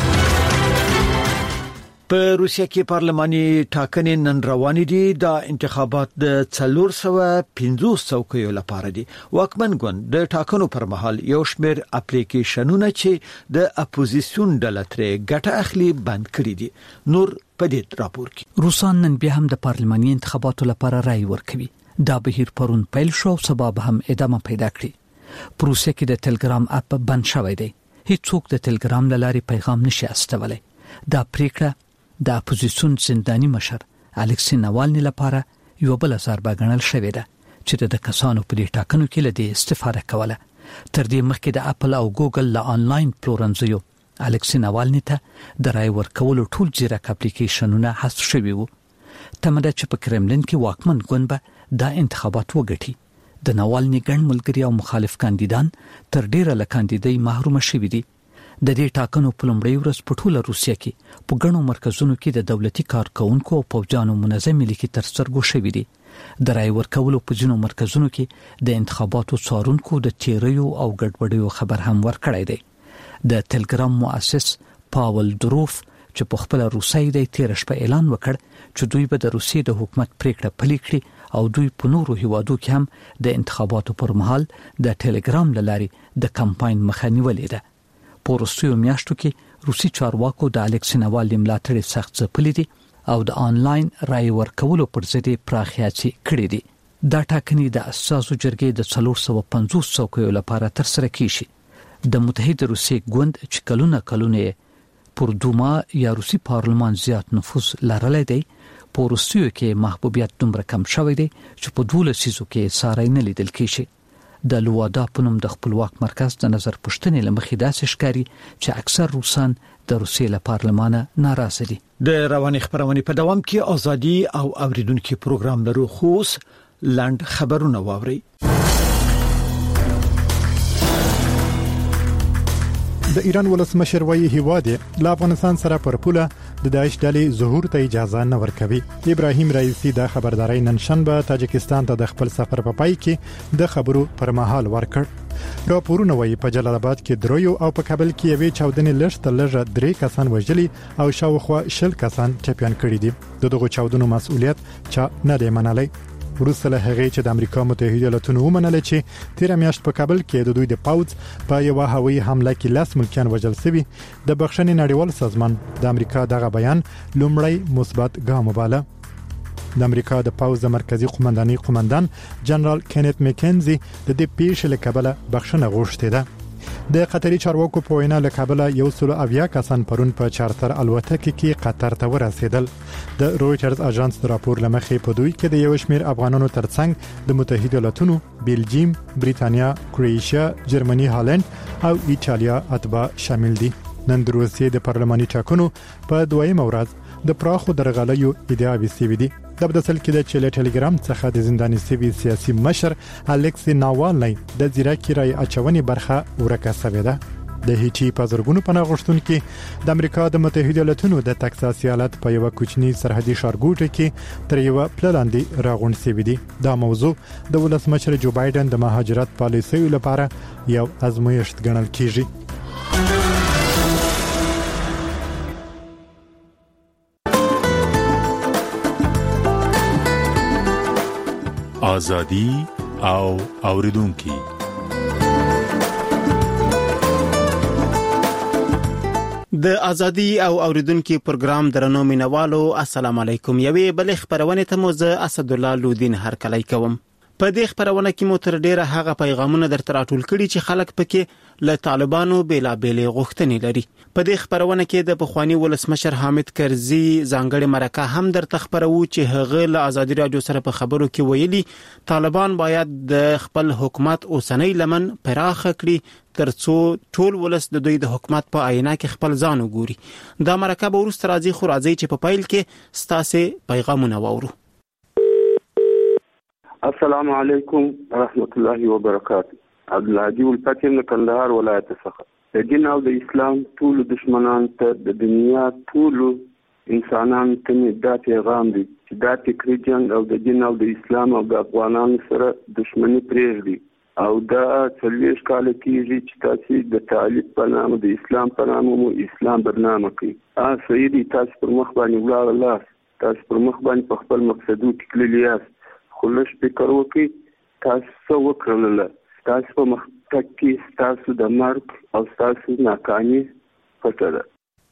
په روسیه کې پارلماني ټاکنې نن روانې دي. د انتخابات د 450 څوکیو لپاره دي. واکمن ګوند د ټاکنو پر مهال یو شمېر اپلیکیشنونه چې د اپوزیسیون ډله ترې ګټه اخلي بند کړي دي. نور په دې راپور کې روسان نن بیا هم د پارلماني انتخاباتو لپاره رائے ورکوي. دا بهیر پرون پیل شو، سبا به هم ادامه پیدا کړي. په روسیه کې د ټلګرام اپ بند شوی دی. هیڅوک د ټلګرام له لارې پیغام نشي استولی. دا پریکړه د اپوزیسیون زنداني مشر الکسی ناوالني لپاره یو بل ضربه ګڼل شوې ده چې د کسانو په دې ټاکنو کې لدی استفاده کوله. تر دې مخکې د اپل او ګوګل له انلاین پلورنځیو الکسی ناوالني ته د رای ورکولو ټول ځیرک اپلیکیشنونه حذف شوي وو. تمه ده چې په کرملین کې واکمن ګوند به دا انتخابات وګټي. د ناوالني ګڼ ملګري او مخالف کاندیدان تر ډیره له کاندیدۍ محروم شوي دي. د دې ټاکنو په لومړۍ ورځ په ټوله روسیه کې په ګڼو مرکزونو کې د دولتي کارکونکو او پوځیانو منظمې لیکې تر سترګو شوي دي. د رای ورکولو په ځینو مرکزونو کې د انتخاباتو څارونکو د تیریو او ګډوډیو خبر هم ورکړی دی. د ټلګرام مؤسس پاول دروف چې په خپل روسي د تیر شپه اعلان وکړ چې دوی به د روسیې د حکومت پریکړه پلي کړي او دوی په نورو هیوادو کې هم د انتخاباتو پر مهال د ټلګرام لارې د کمپاین مخه نیولې ده. په وروستیو میاشتو کې روسي چارواکو د الکسی ناوالني ملاتړ سخت ځپلي دي او د آنلاین رای ورکولو پر ضد پراخ هڅې کړې دي. دا ټاکنې د اساسو جرګې د 450 څوکیو لپاره ترسره کیږي. د متحده روسیې ګوند چې کلونه پر دوما یا روسي پارلمان زیات نفوذ لرلی دی په روسیو کې محبوبیت دومره کم شوی دی چې په 12 سیزو کې ساری نه لیدل کیږي. د لوادا په نوم د خپلواک مرکز د نظر پوښتنې لمخې داسې ښکاري چې اکثر روسان د روسیې له پارلمانه ناراضه دي. د رواني خبرونې په دوام کې ازادي او اوریدونکو پروګرام لرو خوس لاند خبرونه واوري. د ایران ولسمشر وایي هیواد له افغانستان سره پر پوله د داعش ډلې ظهور ته اجازه نه ورکوي. ابراهیم رئیسی د خبرداري نن شنبه تاجکستان ته د خپل سفر په پای کې د خبرو پر مهال ورکړ. راپورونه وایي په جلال آباد کې درویو او په کابل کې یوې چاودنې لږ لږه 3 کسان وژلي او شاوخوا 10 کسان ټپيان کړي دي. دغه چاودنو مسؤلیت چا نه دی منلی. وروسته له هغې چې د امریکا متحده ایالاتونو ومنله چې تیر میاشت په کابل کې د دوی د پاوځ په یو هوایي حمله کې 10 ملکیان وژل شوي، د بخښنې نړیوال سازمان د امریکا دغه بیان لومړی مثبت ګام وباله. د امریکا د پاوځ د مرکزی قومندان جنرال کینت مکنزي د دې پیښې له کبله بخښنه غوښتې ده. د قطري چارواکو په وینا له کابل 170 کسان پرون په چارتر الوتکه کې قطر ته ورسېدل. د رويټرز اژانس د راپور لمخې په دوی کې د یو شمېر افغانانو ترڅنګ د متحده ایالاتونو، بلجیم، بریتانیا، کرواتیا، جرمني، هالند او ایتالیا اتباع شامل دي. نن د روسیې د پارلماني ټاکنو په دویمه ورځ د پراخو درغلیو ادعاوې شوې دي. د بدسل کې د چیلې ټلګرام څخه د زنداني سیوي سیاسي مشر الکسی ناوالنی د زیرکی رای اچونې برخه ورکه شوې ده. د هیچی په زرګونو پناه غوښتونکو د امریکا د متحده ایالاتونو د تکساس ایالت په یو کوچني سرحدي ښارګوټه کې تر یو پللاندې راغونډ شوې دي. دا موضوع د ولسمشر جو بایدن د مهاجرت پالیسۍ لپاره یو ازمویښت ګڼل کیږي. ازادي او اوریدونکو د ازادي او اوریدونکو پروګرام درنو مینوالو السلام علیکم. یوې بل خبرونه ته مو زه اسد الله لودین هرکلی کوم. په دې خبرونه کې مو تر ډیره هغه پیغامونه درته راټول کړي چې خلک پکې له طالبانو بیلابېلې غوښتنې لري. په دې خبرونه کې د پخوانی ولسمشر حامد کرزي ځانګړي مرکه هم درته خبرو چې هغه له ازادي رادیو سره په خبرو کې ویلي طالبان باید د خپل حکومت اوسنۍ لمن پراخ کړي ترڅو ټول ولس د دوی د حکومت په آینه کې خپل ځان وګوري. دا مرکه به ورسره راځي خو راځي چې په پایل کې ستاسو پیغامونه واورو. السلام علیکم ورحمت الله وبرکاته. عبدالهادي الفتح من کندهار ولایت څخه. د دین او د اسلام ټول دشمنان ته د دنیا ټول انسانان ته دا پیغام دی چې دا فکری جنگ او د دین او د اسلام او د افغانانو سره دشمنی پرېږدي او دا څلوېښت کاله کېږي چې تاسو د طالب په نامه د اسلام په نامه مو اسلام بدنامه کوي. سیدي تاسو پر مخ باندې ولاړ لاس، تاسو پر مخ باندې په خپل مقصدو کې تللي یاست، خو لږ فکر وکړئ تاسو څه وکړله. تاسو په مخکې کې تاسو د مرګ او تاسو ناکامي پټه ده.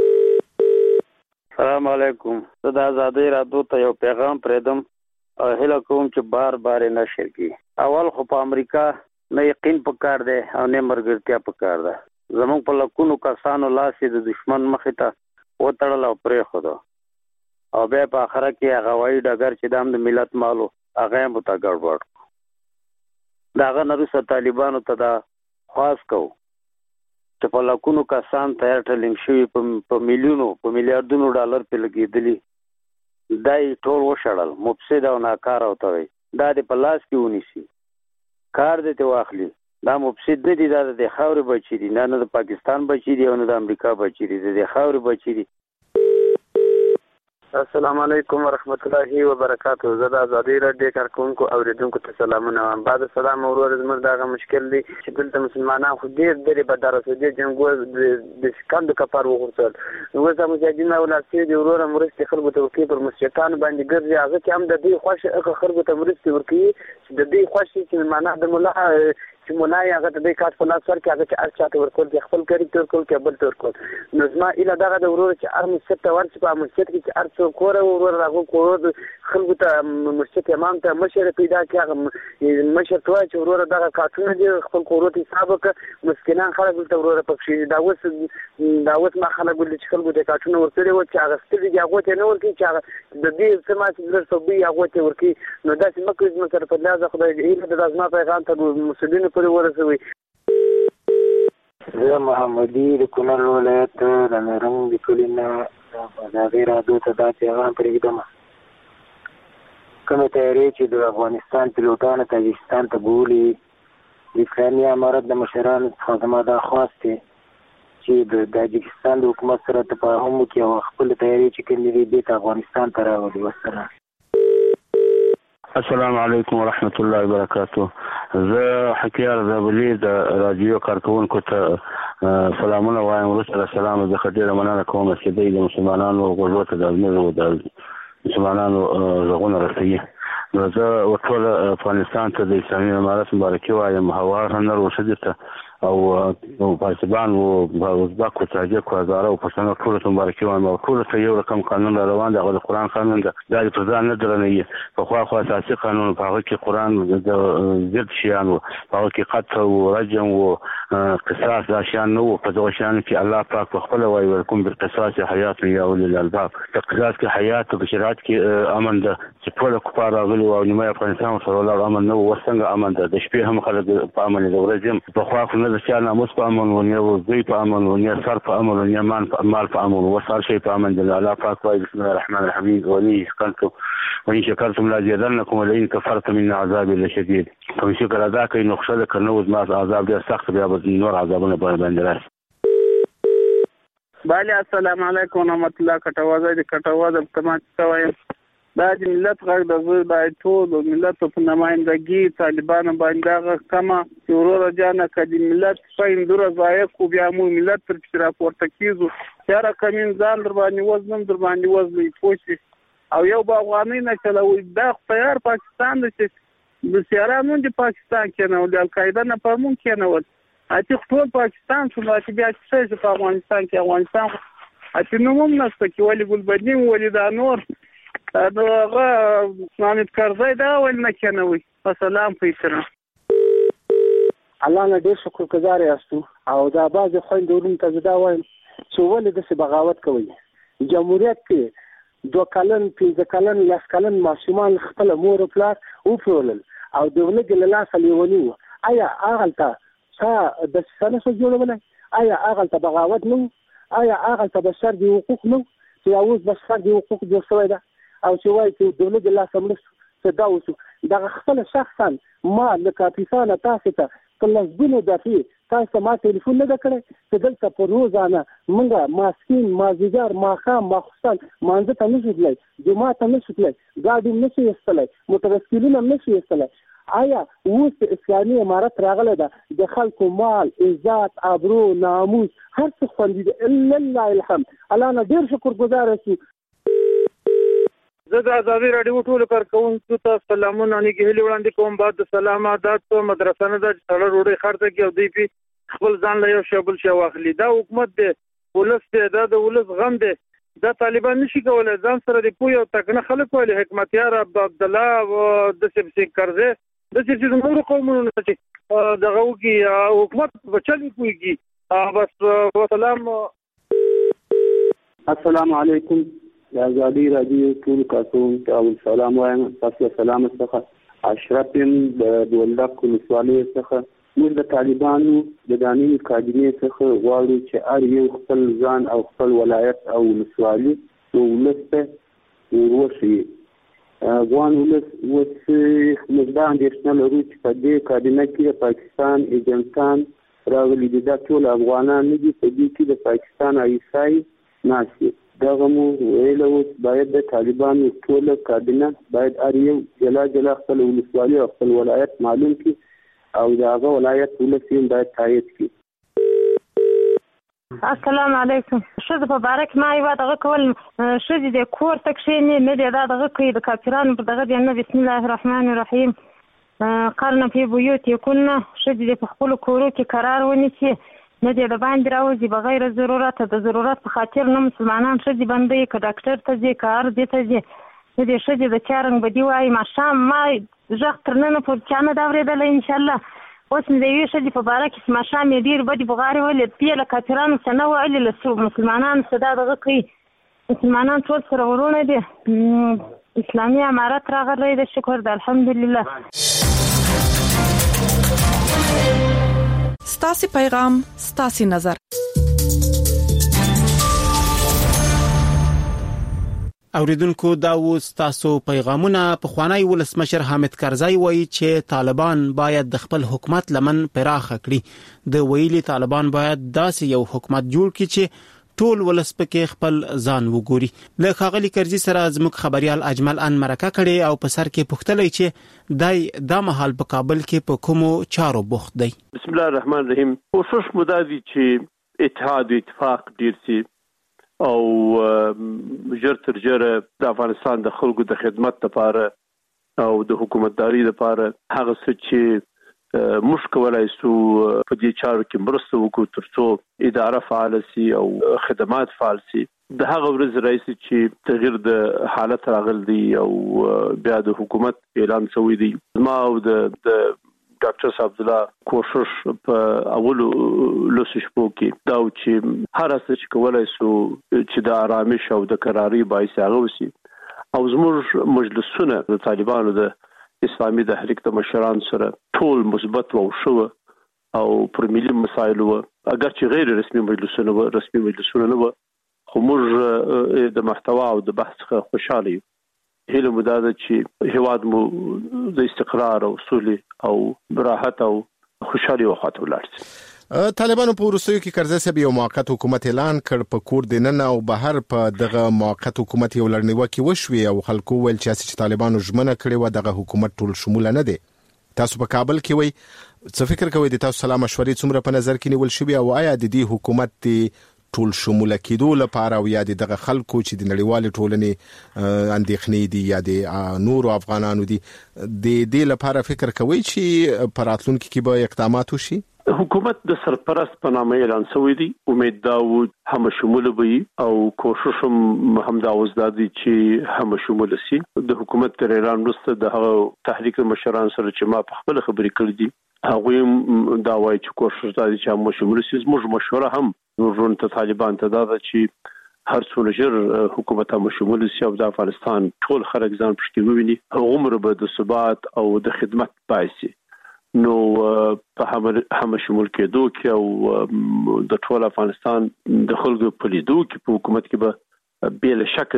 السلام علیکم. زه د ازادۍ رادیو ته یو پیغام پرېږدم او هیله کوم چې بار بار نشر کړي. اول خو په امریکا نه یقین پکار دی او نه مرګرتیا پکار ده. زموږ په لکونو کسانو لاس د دشمن مخې ته وتړل او پرېښود او بیا په آخره کې هغه وایي ډګر چې دا د ملت مالو هغه هم ته ګډوډ دا هغه نروسه طالبانو ته دا خاص کو چې په لکونو کسان تیار ټلینګ شوي په میلیونو په میلیارډونو ډالر په لګېدلي دای ټول وشړل مفسد او ناکار او توي دا د په لاس کې ونیسي کار دې ته واخلي. دا مفسد نه دي، دا د خاورې بچي دي، نه د پاکستان بچي دي او نه د امریکا بچي دي، د خاورې بچي دي. السلام علیکم ورحمت الله وبرکاته. زه د ازادۍ رادیو کارکونکو اوریدونکو ته سلامونه وایم. بعد سلام ورور زموږ دغه مشکل دی چې دلته مسلمانان خو ډېر درې بداره شو، ډېر جنګو د سکندو کفار وغورځول. نو اوس هم مجاهدین اولادې د وروره مرستې خلکو ته ورکوي، پر مسجدانو باندې ګرځي. هغه چې هم د دوی خوښ خلکو ته مرستې ورکوي چې د دوی خوښ چې مسلمانان د ملا چې مولای هغه د کار په لاس ورکړي هغه چې ارچاته ورکول دي خپل کړي تر کول کې بل تر کول نو زما اله دغه د ورور چې ارمسته ته ورڅ په مسجد کې چې ارڅو کور ورور راغو کور خلکو ته مسجد امام ته مشر پیدا کړي هغه مشر توای چې ورور دغه کارتونه دي خپل کور ته حساب وکړي مسکینان خلک ته ورور پکې دا اوس ما خلک ول چې خلکو د کارتونه ورته و چې هغه ستړي دی هغه ته نه ورکی چې د دې سماج درسوبي هغه ته ورکی نو دا چې مکه سره په لازم خدای دې د ازما پیغام ته مسلمانانو پورې ورسوي. زه محمدي د کونړ ولایت د نرنګ د کلینا بازار راډیو ته دا پیغام پرېږدم. کومه تیاری چې د افغانستان پیلوټانو تاجکستان ته بولي د اسلامي امارت د مشرانو څخه زما دا خواست دی چې د تاجکستان د حکومت سره تفاهم وکړي او خپل تیاری چې کوم دی بیرته افغانستان ته راولي. والسلام. السلام علیکم ورحمت الله وبرکاته. زه حکیار زابلی د رادیو کارکونکو ته سلامونه وایم. ورسره سلام د خډیره مننه کوم چې د مسلمانانو غوږو ته د مسلمانانو غوږونه رسېږي. نو زه ټول افغانستان ته د اسلامي امارت مبارکي وایم. هوا نن ورسېده او پاکستان او ازبک او تاجک او هزاره او پښتنو ټول ته مبارکي وایم. او ټول ته یو رقم قانون روان دی د قرآن قانون دی. دا د پردان نه درنه په خو اساسي قانون په هغه کې قرآن د ضد شیان او په هغه کې قتل او رجم او قصاص دا شیان نو په دغه شیان کې الله پاک په خپل وایي ورکوم بالقصاص حیات یا اول الالباب. په قصاص کې حیات او بشرات کې امن ده چې ټول کفار راغلي او نیمه افغانستان سره ولاړ امن نو ورڅنګه امن ده. د شپې هم خلک په امن د ورځم په خو نه د چا ناموس په امن او نه وزي په امن او نه سر په امن او نه مال په امن او سر شي په امن ده. الله پاک وایي بسم الله الرحمن الرحیم ولي کنتم وإن شكرتم لازيدنكم ولئن كفرتم من عذاب لشديد. کوم شکر ادا کوي نو خوشاله کنه وز ما عذاب ډیر سخت بیا به نور عذابونه باندې راشي. بله السلام علیکم ورحمت الله. کټوازه د کټوازه په تمام وایم. دا د ملت غږ د زوی د ټول ملت په نمائندګي طالبانو باندې غږ کما چې ورور جانه کدي ملت پیندوره ځای کو بیا مو ملت پر چر راپورته کیږي چې را کمین ځان در باندې وزن در باندې وزن پوښي او یو باغواني نه چلوي. دا تیار پاکستان د سیارانو د پاکستان کې نه ول القاعده نه پرمون کې نه ول اته ټول پاکستان څو چې بیا څه په افغانستان کې افغانستان اته نو موږ نسته کې ولې ګلبدین ولې دا نور هغه محمد کرزی دا ول نه کېنوي. السلام علیکم. الله نه ډیر شکر گزار یاستو او دا باز خويندورم ته دا وایم چې ولې د بغاوت کوي. جمهوریت کې 2 کلن 15 کلن لاس کلن ماشومان خپل مور او پلار او فولل او دولت له لاس لیونی آیا اغلطه د سنه سو جوړول آیا اغلطه بغاوت نو آیا اغلطه بشر دی حقوق نو چې اوس بشر دی حقوق جوړ شوی دا او چې وایي چې دولت له لاس مړ دا اوسو دا خپل شخصا ما د کاپیسانه تاسو ته کله زګونو دفي تاسو ما ټلیفون نه کړی چې دلته په روزانه مونږه ماسکین مازیګر ماخام ماخصن مانځه ته نشو تلای جمعه ته نشو تلای ګاډي نشو استلای موټرسکیلونه نشو استلای. آیا اوس اسلامي امارت راغله ده د خلکو مال عزت ابرو ناموس هر څه خوندي الا الله الحمد. الله نه ډیر شکر گزار اوسو. زه د ازادي رادیو ټول کارکونکو ته سلامونه نګهلي وړاندې کوم. بعد سلام عادت په مدرسه نه د سره روړي خرڅه کې او دی په خپل ځان له یو شابل شو واخلي. دا حکومت دی ولس دی دا د ولس غم دی. دا طالبان نشي کولای ځان سره د پوی او تکنه خلک ولې حکمتیار عبد الله او د سبسي کرزه د چې نور قومونو چې دغه وکي حکومت بچل کوي. بس والسلام. السلام علیکم. د ازادي رادیو ټول کارکونکو ته سلام وایم. تاسو سلام څخه اشرف د ولدک ولسوالۍ څخه موږ د طالبانو د دانې کاډرې څخه غواړو چې هر یو خپل ځان او خپل ولایت او ولسوالۍ ولسته ورشي. افغان ولس مقدار اندېښنه لرو چې په دې کابینه کې د پاکستان ایجنټان راغلي دي. دا ټول افغانان نه دي. په دې کې د پاکستان ایسای ناشي دغه مو ویل اوس باید د طالبانو ټول کابینه باید اړیو جلا خپل ولسوالۍ او خپل ولایت معلوم کړي او دغه ولایت ولسین باید تایید کړي. السلام علیکم. شذ په بارک ما یو دغه کول شذ د کور تکشینې نه دی دغه کوي د کافرانو په دغه دی نه. بسم الله الرحمن الرحیم. قرن فی بیوتکن ښځې په خپلو کورو کې قرار ونیسي، نه دې د باندې راوځي بغیر ضرورت، د ضرورت په خاطر نه مسلمانان ښځې بندوي، که ډاکټر ته ځي که ارزي ته ځي، د دې ښځې د چا رنګ بدي وایي. ماښام ما غږ تر ننه پورې چا نه ده اورېدلی انشاءالله. اوس مې د یوې ښځې په باره کې ماښام یې ډېرې بدې بغارې ویلې، بیا له کافرانو څه نه ویلې، له مسلمانانو څه دا دغه کوي. مسلمانان ټول سره ورونه دي، اسلامي امارت راغلی دی، شکر ده الحمدلله. ستاسي پیغام ستاسي نظر. اوریدونکو دا و ستاسو پیغامونه. په خوانی ولسمشر حامد کرزی وایي چې طالبان باید د خپل حکومت لمن پراخ کړي. د ویلي طالبان باید داسې یو حکومت جوړ کړي چې ټول ولس پکې خپل ځان وګوري. له ښاغلي کرزي سره زموږ خبريال اجمل ان مرکه کړي او په سر کې پوښتلې چې دای د مهال په کابل کې په کومو چارو بوخت دی. بسم الله الرحمن الرحیم. کوشش مدادي چې اتحاد او اتفاق ډیر سي او جر تر جره د افغانستان د خلکو د خدمت لپاره او د حکومتداري لپاره هغه څه چې موږ کولای شو په دې چارو کې مرسته وکړو ترڅو اداره فعال شي او خدمات فعال شي. د هغه ورځ راځي چې تغییر د حالت راغلی دی او بیا د حکومت اعلان شوی دی. ما او د ډاکټر صاحب عبدالله کوشش په اولو لوسو شپو کې دا چې هر څه چې کولای شو چې د آرامش او د قراري باعث هغه وشي او زموږ مجلسونه د طالبانو د اسلامي تحریک د مشران سره ټول مثبت او شو او پر ملي مسایلو اگر چې غیر رسمي مجلسونه نه و خو موږ د محتوا او د بحث خوشاله یو. هیله مو دا ده چې هیواد مو د استقرار او صلح او راحت او خوشالي وخت ولاړ شي. طالبانو په روسیو کې کرزی صاحب یو موقت حکومت اعلان کړ، په کور دننه او بهر په دغه موقت حکومت یو لړنیوه کې وشوي او خلکو ویل چې طالبانو ژمنه کړې و دغه حکومت ټول شمول نه دی. تاسو په کابل کې وای څه فکر کوئ؟ د تاسو سلام مشورې څومره په نظر کې نیول شوی او آیا د دې حکومت ټول شمول کېدو لپاره او یا دغه خلکو چې د نړیوال ټولنې اندېښنې دي یا د نورو افغانانو دي د دې لپاره فکر کوئ چې په راتلونکي کې به اقدامات وشي؟ حکومت د سرپرست په نامه اعلان شوی دی. امید دا و هم شمول وي او کوشش هم دا وزدادي چې هم شمول شي. د حکومت تر اعلان وروسته د تحریک مشران سره چې ما په خپل خبرې کړې دي هغه دا وایي چې کوشش دا چې هم شمول شي. زموږ مشوره هم ورون ته طالبان ته دا چې هر څو ژر حکومت هم شمول شي او د افغانستان ټول خلک ځان پښتو وویني عمر به د ثبات او د خدمت باعث نو په هم شمول کېدو کې او د ټول افغانستان د خلکو په لیدو کې په حکومت کې به بل شک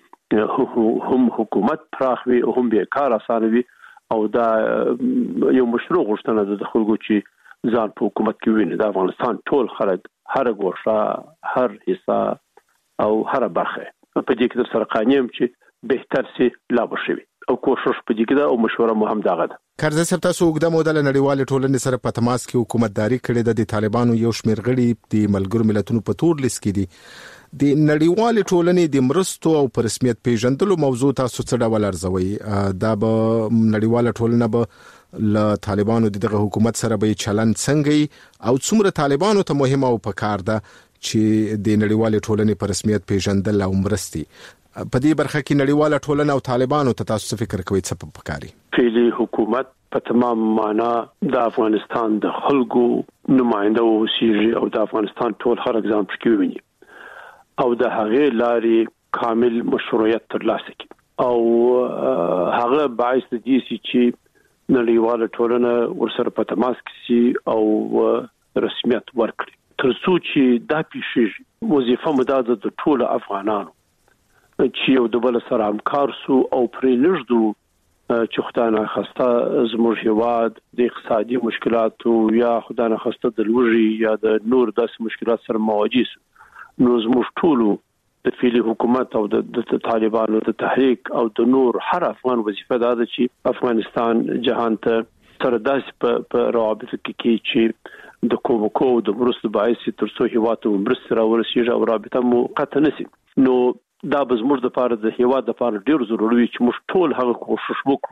چې هم حکومت پراخ وي او هم به کار اسانه وي او دا یو مشروع غوښتنه ده د خلکو چې ځان په حکومت کې ویني. د افغانستان ټول خلک هر ګوښه هر حصہ او هر برخه په دې کې سره قانیم چې بهتر سي لا بشوي او کوشش په دې کې دا او مشوره مو هم داغه ده. کرزی صاحب تاسو وګړه مودل نړیوال ټولنې سره په تماس کې حکومتداري کړې د طالبانو یو شمېر غړي د ملګرو ملتونو په تور لیست کې دي. د نړیوال ټولنې د مرستو او په رسمیت پیژندلو موضوع تاسو څه ډول ارزوي؟ دا به نړیوال ټولنه به له طالبانو دغه حکومت سره به چلند څنګه او څومره طالبانو ته مهمه او پکار ده چې د نړیوال ټولنې په رسمیت پیژندل او مرستي په دې برخه کې نړیواله ټولنه او طالبانو ته تاسو فکر کوئ څه پکاري؟ فعلی حکومت په تمام معنا د افغانستان د خلکو نماینده اوسېږي او د افغانستان ټول خلک ځان پکې ویني او د هغه لارې کامل مشروعیت ترلاسه کړي او هغه باعث دي چې نړیواله ټولنه ورسره په تماس کې سي او رسمیت ورکړي ترڅو چې دا پیښیږي. وظیفه مداده د ټول افغانانو چې یو د بل سره همکار سو او پرې نږدو چې خدای نه خواسته زموږ هیواد د اقتصادي مشکلاتو یا خدای نه خواسته د لوږې یا د نور داسې مشکلات سره مواجه سو. نو زموږ ټولو د فعلی حکومت او د طالبانو د تحریک او د نور هر افغان وظیفه ده چې افغانستان جهان ته سره داسې په روابط کې چې د کومکو د مرستو باعث ترڅو هیواد ته مرسته راورسیږي او رابطه مو قطع نشي. نو دا به زموږ د لپاره د هیواد لپاره ډیر ضروري چې موږ ټول هغه کوشش وکړو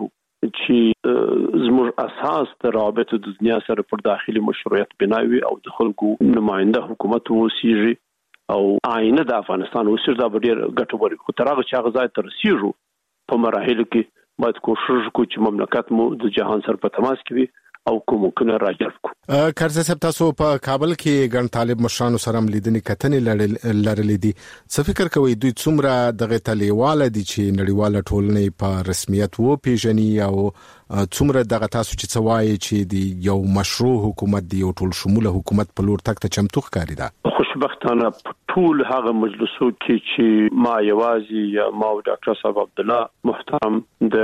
چې زموږ اساس د رابطه د دنیا سره پر داخلي مشروعیت بناوي او د خلکو نماینده حکومت وسیږي او آینه د افغانستان وسیر دا ډیر ګټور خو تر هغه چې هغه ځای ته رسیږو په مراحلو کې باید کوشش وکړو چې مملکت مو د جهان سره په تماس کې وي او کومکونه راجلب کو. کارزه صاحب تاسو په کابل کې ګڼ طالب مشرانو سره لیدنې کتنې لرلې دي. څه فکر کوي دوی څومره دغه تلیواله دي چې نړیواله ټولنې په رسمیت و پیژني او څومره دغه تاسو چې څوای چې دی یو مشروع حکومت دی او ټول شموله حکومت په لور تک ته چمتو ښکاري دا؟ خوشبختانه ټول هغه مجلسو کې چې ما یوازې یا ما او ډاکټر صاحب عبد الله محترم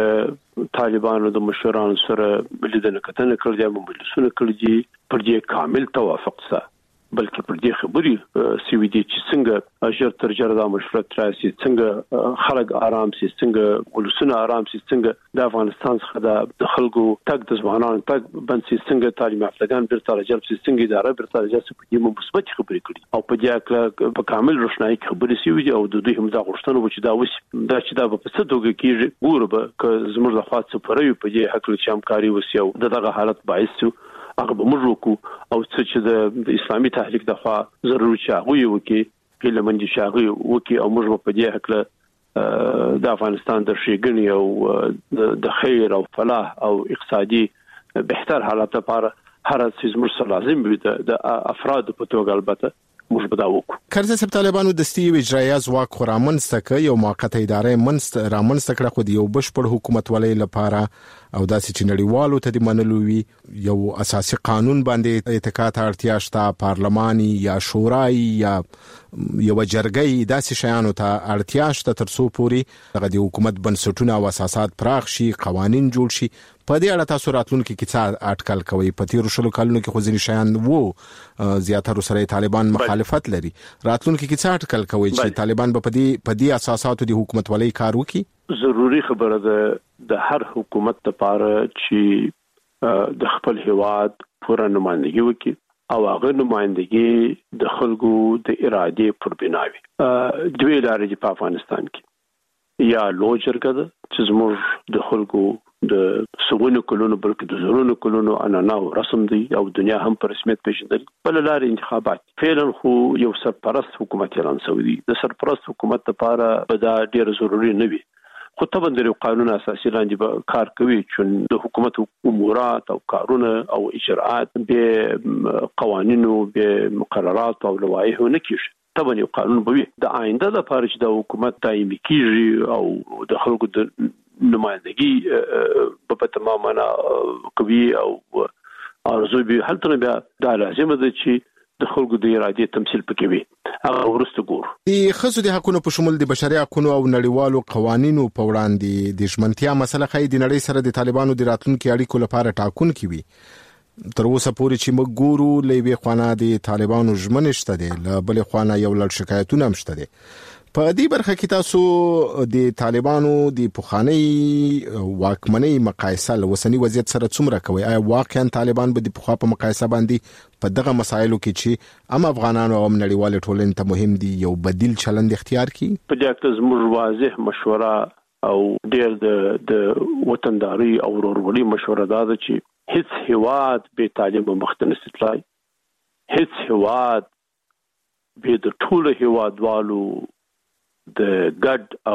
د طالبانو د مشرانو سره لیدنه کتنه کړې دي، مجلسونه کړې دي، پر دې کامل توافق سره بلکې پر دې خبرې سوي دي چې څنګه اجر تر جره د مشروعیت راسي، څنګه خلک آرام سي، څنګه ولسونه آرام سي، څنګه د افغانستان څخه د خلکو تک د ځوانانو تک بند سي، څنګه تعلیم یافتگان بیرته راجلب سي، څنګه اداره بیرته راجلب سي. په دې مثبت خبرې کړي او په دې کې په کامل روښنايي خبرې سوي دي او د دوی هم دا غوښتنه و چې دا وس دا چې دا په څه توګه کېږي ګوره به که زموږ د خاص سفرې په دې حق له شامکاري وسی او دغه حالت باعث شو هغه به موږ وکړو او چې د اسلامي تحریک د خوا ضروري شاغوي وکي کله منځ شاغوي وکي او موږ په دې حق له د افغانستان د ښېګڼې او د خیر او فلاح او اقتصادي بهتر حالت لپاره هر څه موږ سره لازم وي د افراد په توګه البته موږ به دا وکړو. کارزه صاحب طالبانو دستي اجرایي ځواک خو رامنځته کړ، یو موقته اداره رامنځته کړه خو د یو بشپړ حکومت ولې لپاره او داسې چې نړیوالو ته د منلو وي یو اساسي قانون باندې اتکا ته اړتیا شته، پارلماني یا شورای یا یو جرګې داسې شیانو ته اړتیا شته ترڅو پوري دغه د حکومت بنسټونه او اساسات پراخ شي، قوانين جوړ شي. په دې اړه تاسو راتلونکي کې څه اټکل کوي؟ په تیر شلو کلونو کې خو ځینې شیان وو زیاتره سره طالبان مخالفت لري، راتلونکي کې څه اټکل کوي چې طالبان په دې اساساتو د حکومت ولې کار وکړي؟ ضروری خبره ده د هر حکومت لپاره چې د خپل هیواد پوره نمائندګي وکړي او هغه نمائندګي د خلکو د ارادې پر بنا وي. دوی لارې په افغانستان کې یا لو جرګه ده چې زموږ د خلکو د سغونو کلونو بلکې د زرونو کلونو انانا رسم دی او دنیا هم په رسمیت پیژندل. بل لارې انتخابات فعلا خو یو سرپرست حکومت اعلان شوی دی. د سرپرست حکومت لپاره به دا ډیر ضروری نه وي خو طبعا د قانون اساسي لاندې به کار کوي چې د حکومت امورات او کارونه او اجراءات به قوانینو به مقررات او لوایح نه کیږي. طبعا یو قانون به وي د آینده لپاره چې د حکومت دایمي کیږي او د خلکو د نمائندګي په تمام معنا کوي او ارزو به هلته بیا دا لازم ده چې د خلکو د ارادې تمثيل پکې وي. هغه ورسته ګور د خصوصي د حقوقو په شمول د بشري حقوقو او نړیوالو قوانینو په وړاندې د ژمنتیا مسله خې د نړۍ سره د طالبانو د راتلونکو اړیکو لپاره ټاکون کوي. تر اوسه پورې چې موږ ګورو لوي خوانه د طالبانو ژمنه شته دي، له بل خوانه یو لړ شکایتونه هم شته دي. په دې برخه کې تاسو د طالبانو د پوخاني واکمنۍ مقایسه له وسنی وضعیت سره څومره کوي؟ آیا واقعا طالبان به د پوخا په مقایسه باندې په دغه مسایلو کې چې افغانانو او نړیوال ټولنې ته مهم دي یو بدیل چلند اختیار کړي؟ په دې کې زموږ واضح مشوره او ډېر د وطنداري او ورورولي مشوره ده چې هیڅ هیواد به تعلیم مختلف استطلاعي، هیڅ هیواد به د ټول هیوادوالو د ګډ او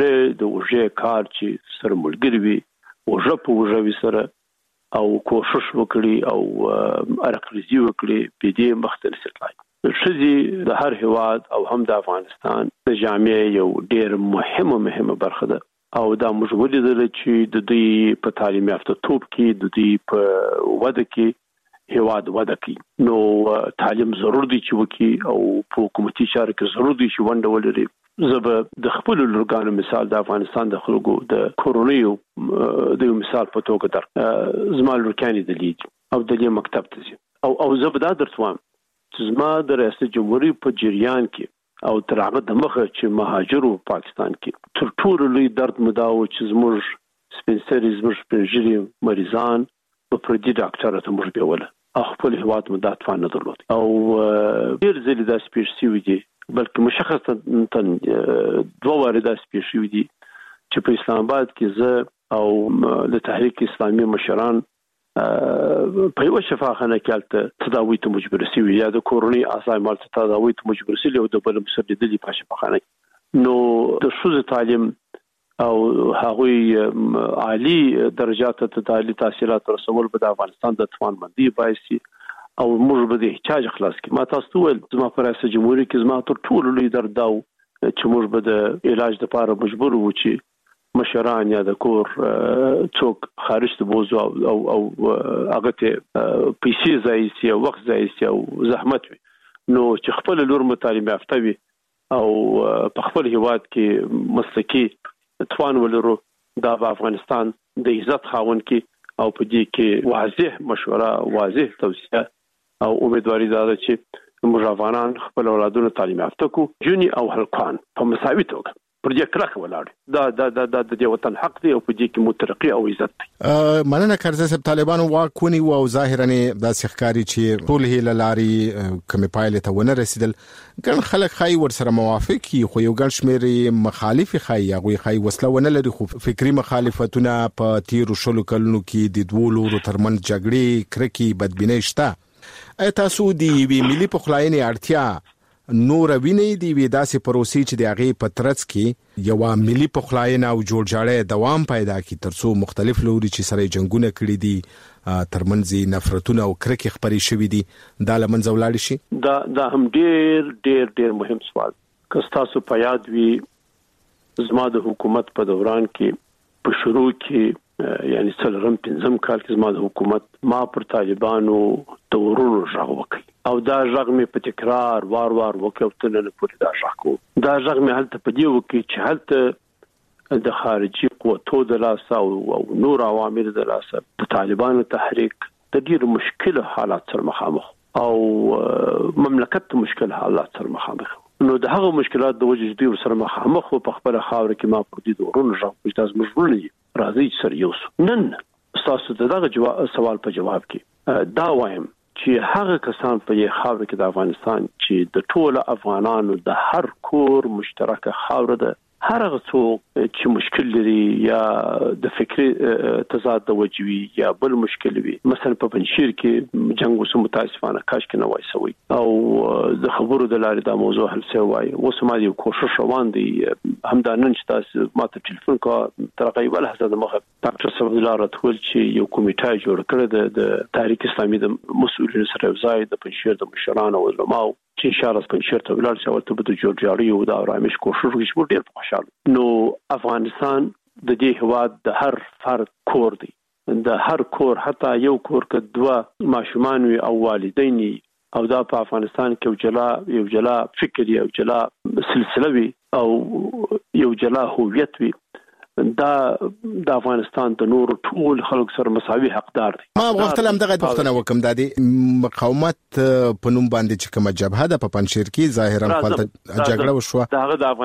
غوږه کار چې سره ملګری وي وجه په وجه سره او کوشش وکړي او ارقلزي وکړي په دې مختلف استطلاعي شذي د هر هیواد او هم د افغانستان د جامعه یو ډېر مهمه برخه ده او دا موږ ولیدل چې د دې په تعلیم یافته توپ کې د دې په وده کې هیواد وده کوي. نو تعلیم ضروري دی چې وکي او په حکومتي چارو کې ضروري دی چې ونډه ولري. زه د خپل لورګانو مثال د افغانستان د خلکو د کورونیو د مثال په توګه در زما لورکانې د لید او د دې مکتب ته ځي او زه به دا درتوام چې زما د ریاست جمهوریت په جریان کې او تر هغه د مخه چې مهاجرو پاکستان کې تر ټولو لوی درد مداو چې زموږ سپینسري زموږ سپینجري مریضان په پردي ډاکټر ته موږ بیوله خپل هیواد مدات فانه درلود او ډیر ځلې دا سپیشي وي بلکې مشخصا دوه واره دا سپیشي وي چې په اسلام آباد کې زه او د تحریک اسلامي مشران په یو شفاخانه کې تداوی ته مجبور شي یا د کورونی اسایمال ته تداوی ته مجبور شي او د بل مسددلي په شفاخانه نو د شوز تعلیم او هغوی عالی درجات ته تعلیمي تحصیلات رسول په افغانستان د توان مندي بایسي او موږ به د احتیاج خلاص کی ما تاسو ول زما پر ریاست جمهوریت کې زما تر ټولو لیدر داو چې موږ به د علاج لپاره مجبور وو چې مشران یا د کور څوک خارج ته بوزو او هغه ته پیسې ځایسي او وخت ځایسي او زحمت وي نو چې خپل لور متعلم یافته وي او په خپل هیواد کې مسلکي توان ولرو د افغانستان د عزت خاون کې او په دې کې واضح مشوره واضح توصيه او امیدواري ده چې موږ افغانان خپل اولادونو تعلیم یافته کو جونی او هلکان په مساوي توګه پر دې کلک ولاړ دا د وطن حق دی او په دې کې مترقي او عزت دی مننه کرزی صاحب طالبانو واکونی او ظاهرا د سخکاری چې ټول هله لاري کمی پایله ته ونه رسیدل ګڼ خلک خای ور سره موافقي خو یو ګڼ شمېر مخالف خای هغه خای وسله ونه لري خو فکری مخالفتونه په تیر شلو کلونو کې د دوه لورو ترمنځ جګړې کرکی بدبینۍ شته تاسو دی وی ملي پخلاینې اړتیا نور ویني دی وی داسې پروسې چې د هغه پترڅ کې یو ملي پخلاینه او جوړجاړی دوام پیدا کی ترڅو مختلف لوري چې سره جنگونه کړي دي ترمنځ نفرتونه او کرکې خبري شوې دي دا لمنځه ولاړ شي دا هم ډېر مهم سوال که تاسو په یاد وي زما د حکومت په دوران کې په شروع کې یعنی څلورم پنځم کال کې زما د حکومت ما پر طالبانو تورونو ژغ وکړ او دا ژغ مې په تکرار وار وکړ نه پورې دا ژغ کو دا ژغ مې هلته په دی وکړ چې هلته د خارجي قوتو د لاسه او نور عوامل د لاسه د طالبانو تحریک د ډېر مشکل حالات سره مخامخ او مملکت مشکل حالات سره مخامخ نو د هغه مشکلات د وجې دوی سره مخامخ په خپل خاور کې ما پر دې دورونو ژغ په تاسو مجبورلی راځي سره یو نن تاسو دغه سوال په جواب کې دا وایم چې هغه کسان په یې خاور کې د افغانستان چې د ټولو افغانانو د هر کور مشترکه خاور ده هر هغه څوک چې مشکل لري یا د فکری تضاد د وجوي یا بل مشکل وي مثلا په پنځیر کې جنگ وسو متاسفانه کاش کې نه وای سوی او د خبرو د لارې دا موضوع حل شوی وسو ما یو کوشش روان دي همدانن چې تاسو ماته ټلیفون کا ترغیب له حساب مخه ډاکټر صاحب لاره ټول چې یو کمیټه جوړ کړ د تاریخ اسلامي د مسؤلینو سره ځای د پنځیر د مشرانو او علماو چې اشاره پنځیر ته ولاړ شو ته به جوړجاړي او د آرامش کوشش وکړي ډېر خوشاله نو افغانستان د دې هواد د هر فرد کور دی د هر کور حتی یو کور کې دوه ماشومان وي او والدین او دا په افغانستان کې یو جلا فکر یو جلا سلسله وي او یو جلا هویت وي دا د افغانستان د نور ټول خلک سره مساوي حقدار دي ما وختل هم دغه پښتنه وکم د مقاومت په نوم باندې چې کومه جبهه د پنځیر کې ظاهرا خپل جګړه وشوه دغه د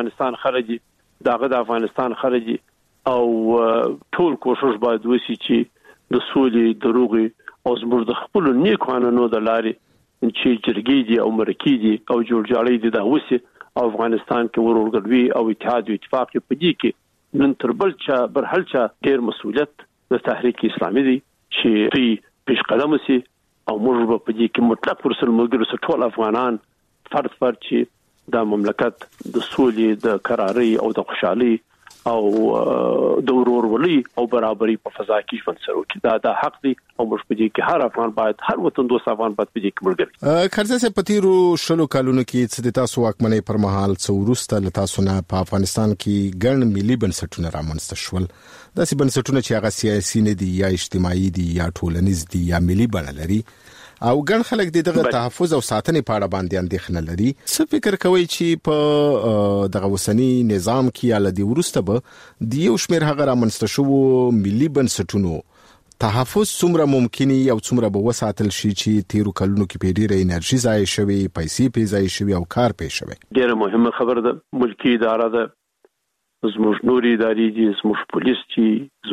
افغانستان خارجي او ټول کوشش باید وشي چې د سولې دروغي او زموږ د خپل نیک قانونو د لارې چې جرګې دي او مرکې دي او جوړجاړي دي دا وشي افغانستان کې ورورګلوي او اتحاد او اتفاق په دې کې نن تر بل چا بر هل چا ډیر مسؤلیت د تحریک اسلامي دی چې پیش قدم سي او موږ په دې کې مطلق ورسره موږ ټول افغانان فرد چې د مملکت د سولې د قراري او د خوشحالي او د ورورولۍ او برابرۍ په فضا کې ژوند سره وکړي دا حق دی او موږ په دې کې هر افغان باید هر وطن دوست افغان باید په دې کې ملګری کرزی صاحب په تیرو شلو کلونو کې چې تاسو واکمنۍ پر مهال څورسته له تاسو نه په افغانستان کې ګڼ ملي بنسټونه رامنځته شول داسې بنسټونه چې هغه سیاسي نه دي یا اجتماعي دي یا ټولنیز دي یا ملي بڼه لري او ګڼ خلک دغه تحفظ او ساتنې په اړه باندې اندېښنه لري څه فکر کوي چې په دغه وسنی نظام کې الدی ورسته به د یو شمېر هغه رامنځته شو ملي بنسټونو تحفظ څومره ممکني او څومره به وساتل شي چې تیرو کلونو کې په ډیره انرژي ضایع شوی پیسې په ضایع شوی او کار پې شوی ډیره مهمه خبره ده ملکی اداره ده زموږ نوري ادارې دي زموږ پولیس دي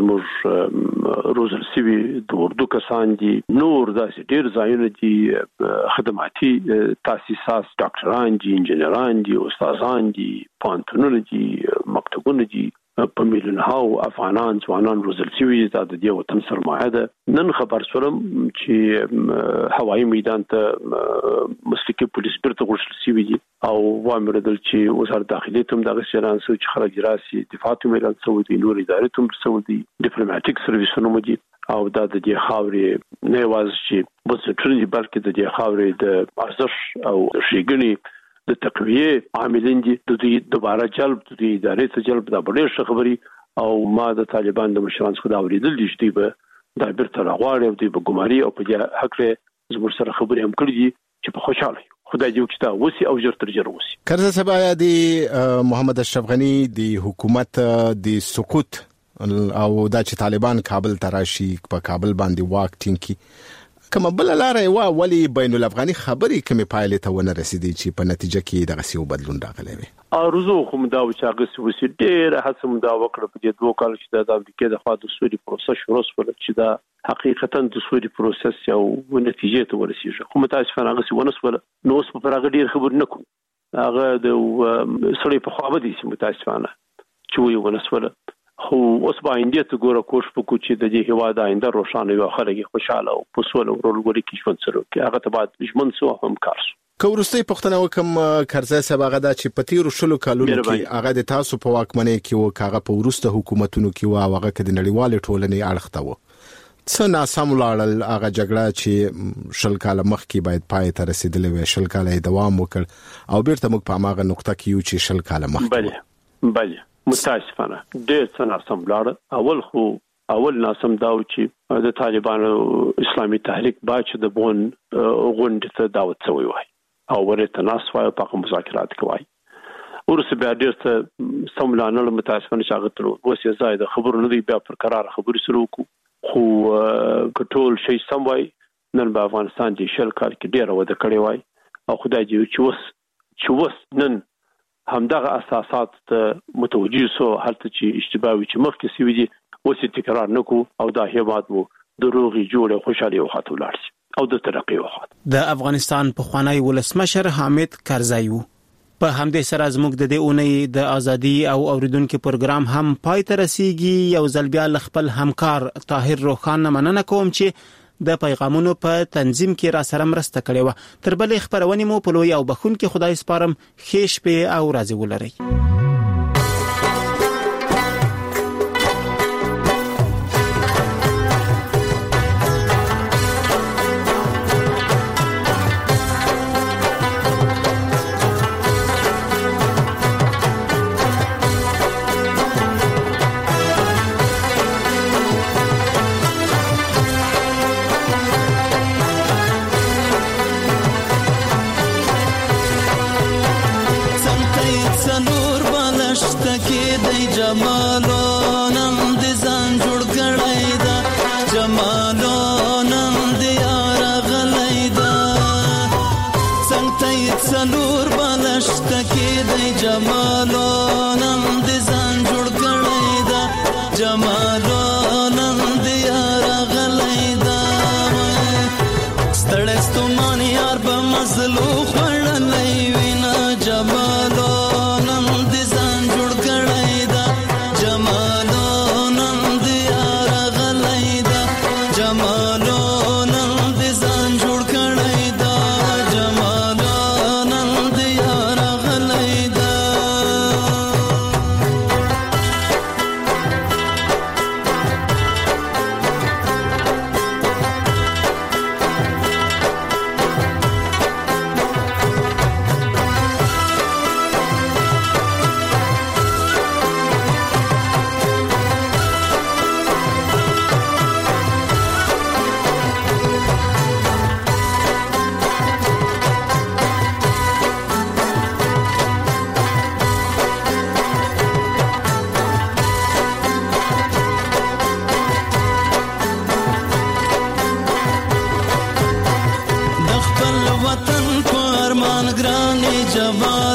زموږ روزل سوي د اردو کسان دي نور داسې ډېر ځایونه دي خدماتي تاسیسات ډاکټران دي انجنیران دي استادان دي پانتونونه دي مکتبونه دي په میلیونونو افغانان ځوانان روزل شوي د دې وطن سرمایه ده نن خبر شوم چې هوایي میدان ته مسلکي پولیس بیرته غوښتل شوي دي او وامردل چې وزارت داخلي ته دغه شران سو چې خلک راسي دفاع ته ملان سعودي نور ادارې ته سعودي ډیپلوماټیک سرویسونه مو دي او د دې خاورې نه واز چې بس ټرنی بلکې د دې خاورې د ارزښت او شیګنی د تقویه عاملین دي د دې دوباره جلب د دې ادارې ته جلب د ډېر خبري او ما د طالبان د مشران څخه دا اوریدل دي چې به د بیرته راغواړي او د ګماري او په دې حق له زموږ سره خبرې هم کړې دي چې په خوشاله خدای دې وکړي تا وسی او جر تر جر وسی کرزه سبا د محمد اشرف غنی د حکومت د سقوط او د طالبان کابل تراشي په کابل باندې واک ټینګي کومه بل لارې ولی بین الافغاني خبرې کومه پایلې ته ونه رسیدي چې په نتیجه کې دغه سیو بدلون راغلی وي ارزو خو دا چې هغه وسی ډېر هڅه مدا وکړه په دې دوه کال چې د امریکا د خوا د سوري پروسس شروع شول چې دا حقیقتا د سوري پروسس یو نتیجه ته ورسیږي خو متاسفانه هغه سی ونسول نو اوس په هغه ډېر خبر نه کوم هغه د سړي په خوا باندې سي متاسفانه چې وي ونسول خو اوس باندې ته ګوره کوښ وکړو چې د دې هوا د آینده روښانه وي خلک خوشاله او په سوله ورولګوري کې ژوند سره کې هغه ته بعد ژوند سو هم کار سو کورستي پښتنه وکم کرزه سباغه دا چې پتیر شلو کالونو کې هغه د تاسو په واکمنۍ کې و کاغه په ورسته حکومتونو کې و هغه کې د نړیوال ټولنې اړخته و څه ناسم لاړل هغه جګړه چې شل کال مخکې باید پای ته رسیدلې وي شل کال دوام وکړ او بیرته موږ په هغه نقطه کې یو چې شل کال مخکې بله متاسفانه ډېر څه ناسم لاړ اول ناسم دا چې د طالبانو اسلامي تحریک باچ د بون غونډه ته دعوت شوی وای او ورته ناس وای په مذاکرات کوي ورسره بیا ډېر څه سملانه متاسفانه شاغتلو وسه زائد خبرونه دی بیا پر قرار خبري سره وکړو خو کټول شي سم وای نن په افغانستان کې شل کال کې ډېر وده کړی وای او خدای دې چې وس نن همدغه اساسات ته متوجي سو هلته چې اشتباهي چې مخکې سوي دي اوس تکرار نکو او دا هیواد وو دروغي جوړه خوشالي او خاطر او د ترقی وخت د افغانستان په خوانی ولسمشر حامد کرزی په همدې سره زموږ د دې اونۍ د ازادي او اوریدونکو پروګرام هم پای ته رسیدي یو ځل بیا خپل همکار طاهر روخان مننه کوم چې د پیغامونو په تنظیم کې را سره مرسته کړې و تر بلې خبرونه مو په لوی او بخون کې خدای سپارم خېش په او راځي ولري وطن پر مان ګرانې جواب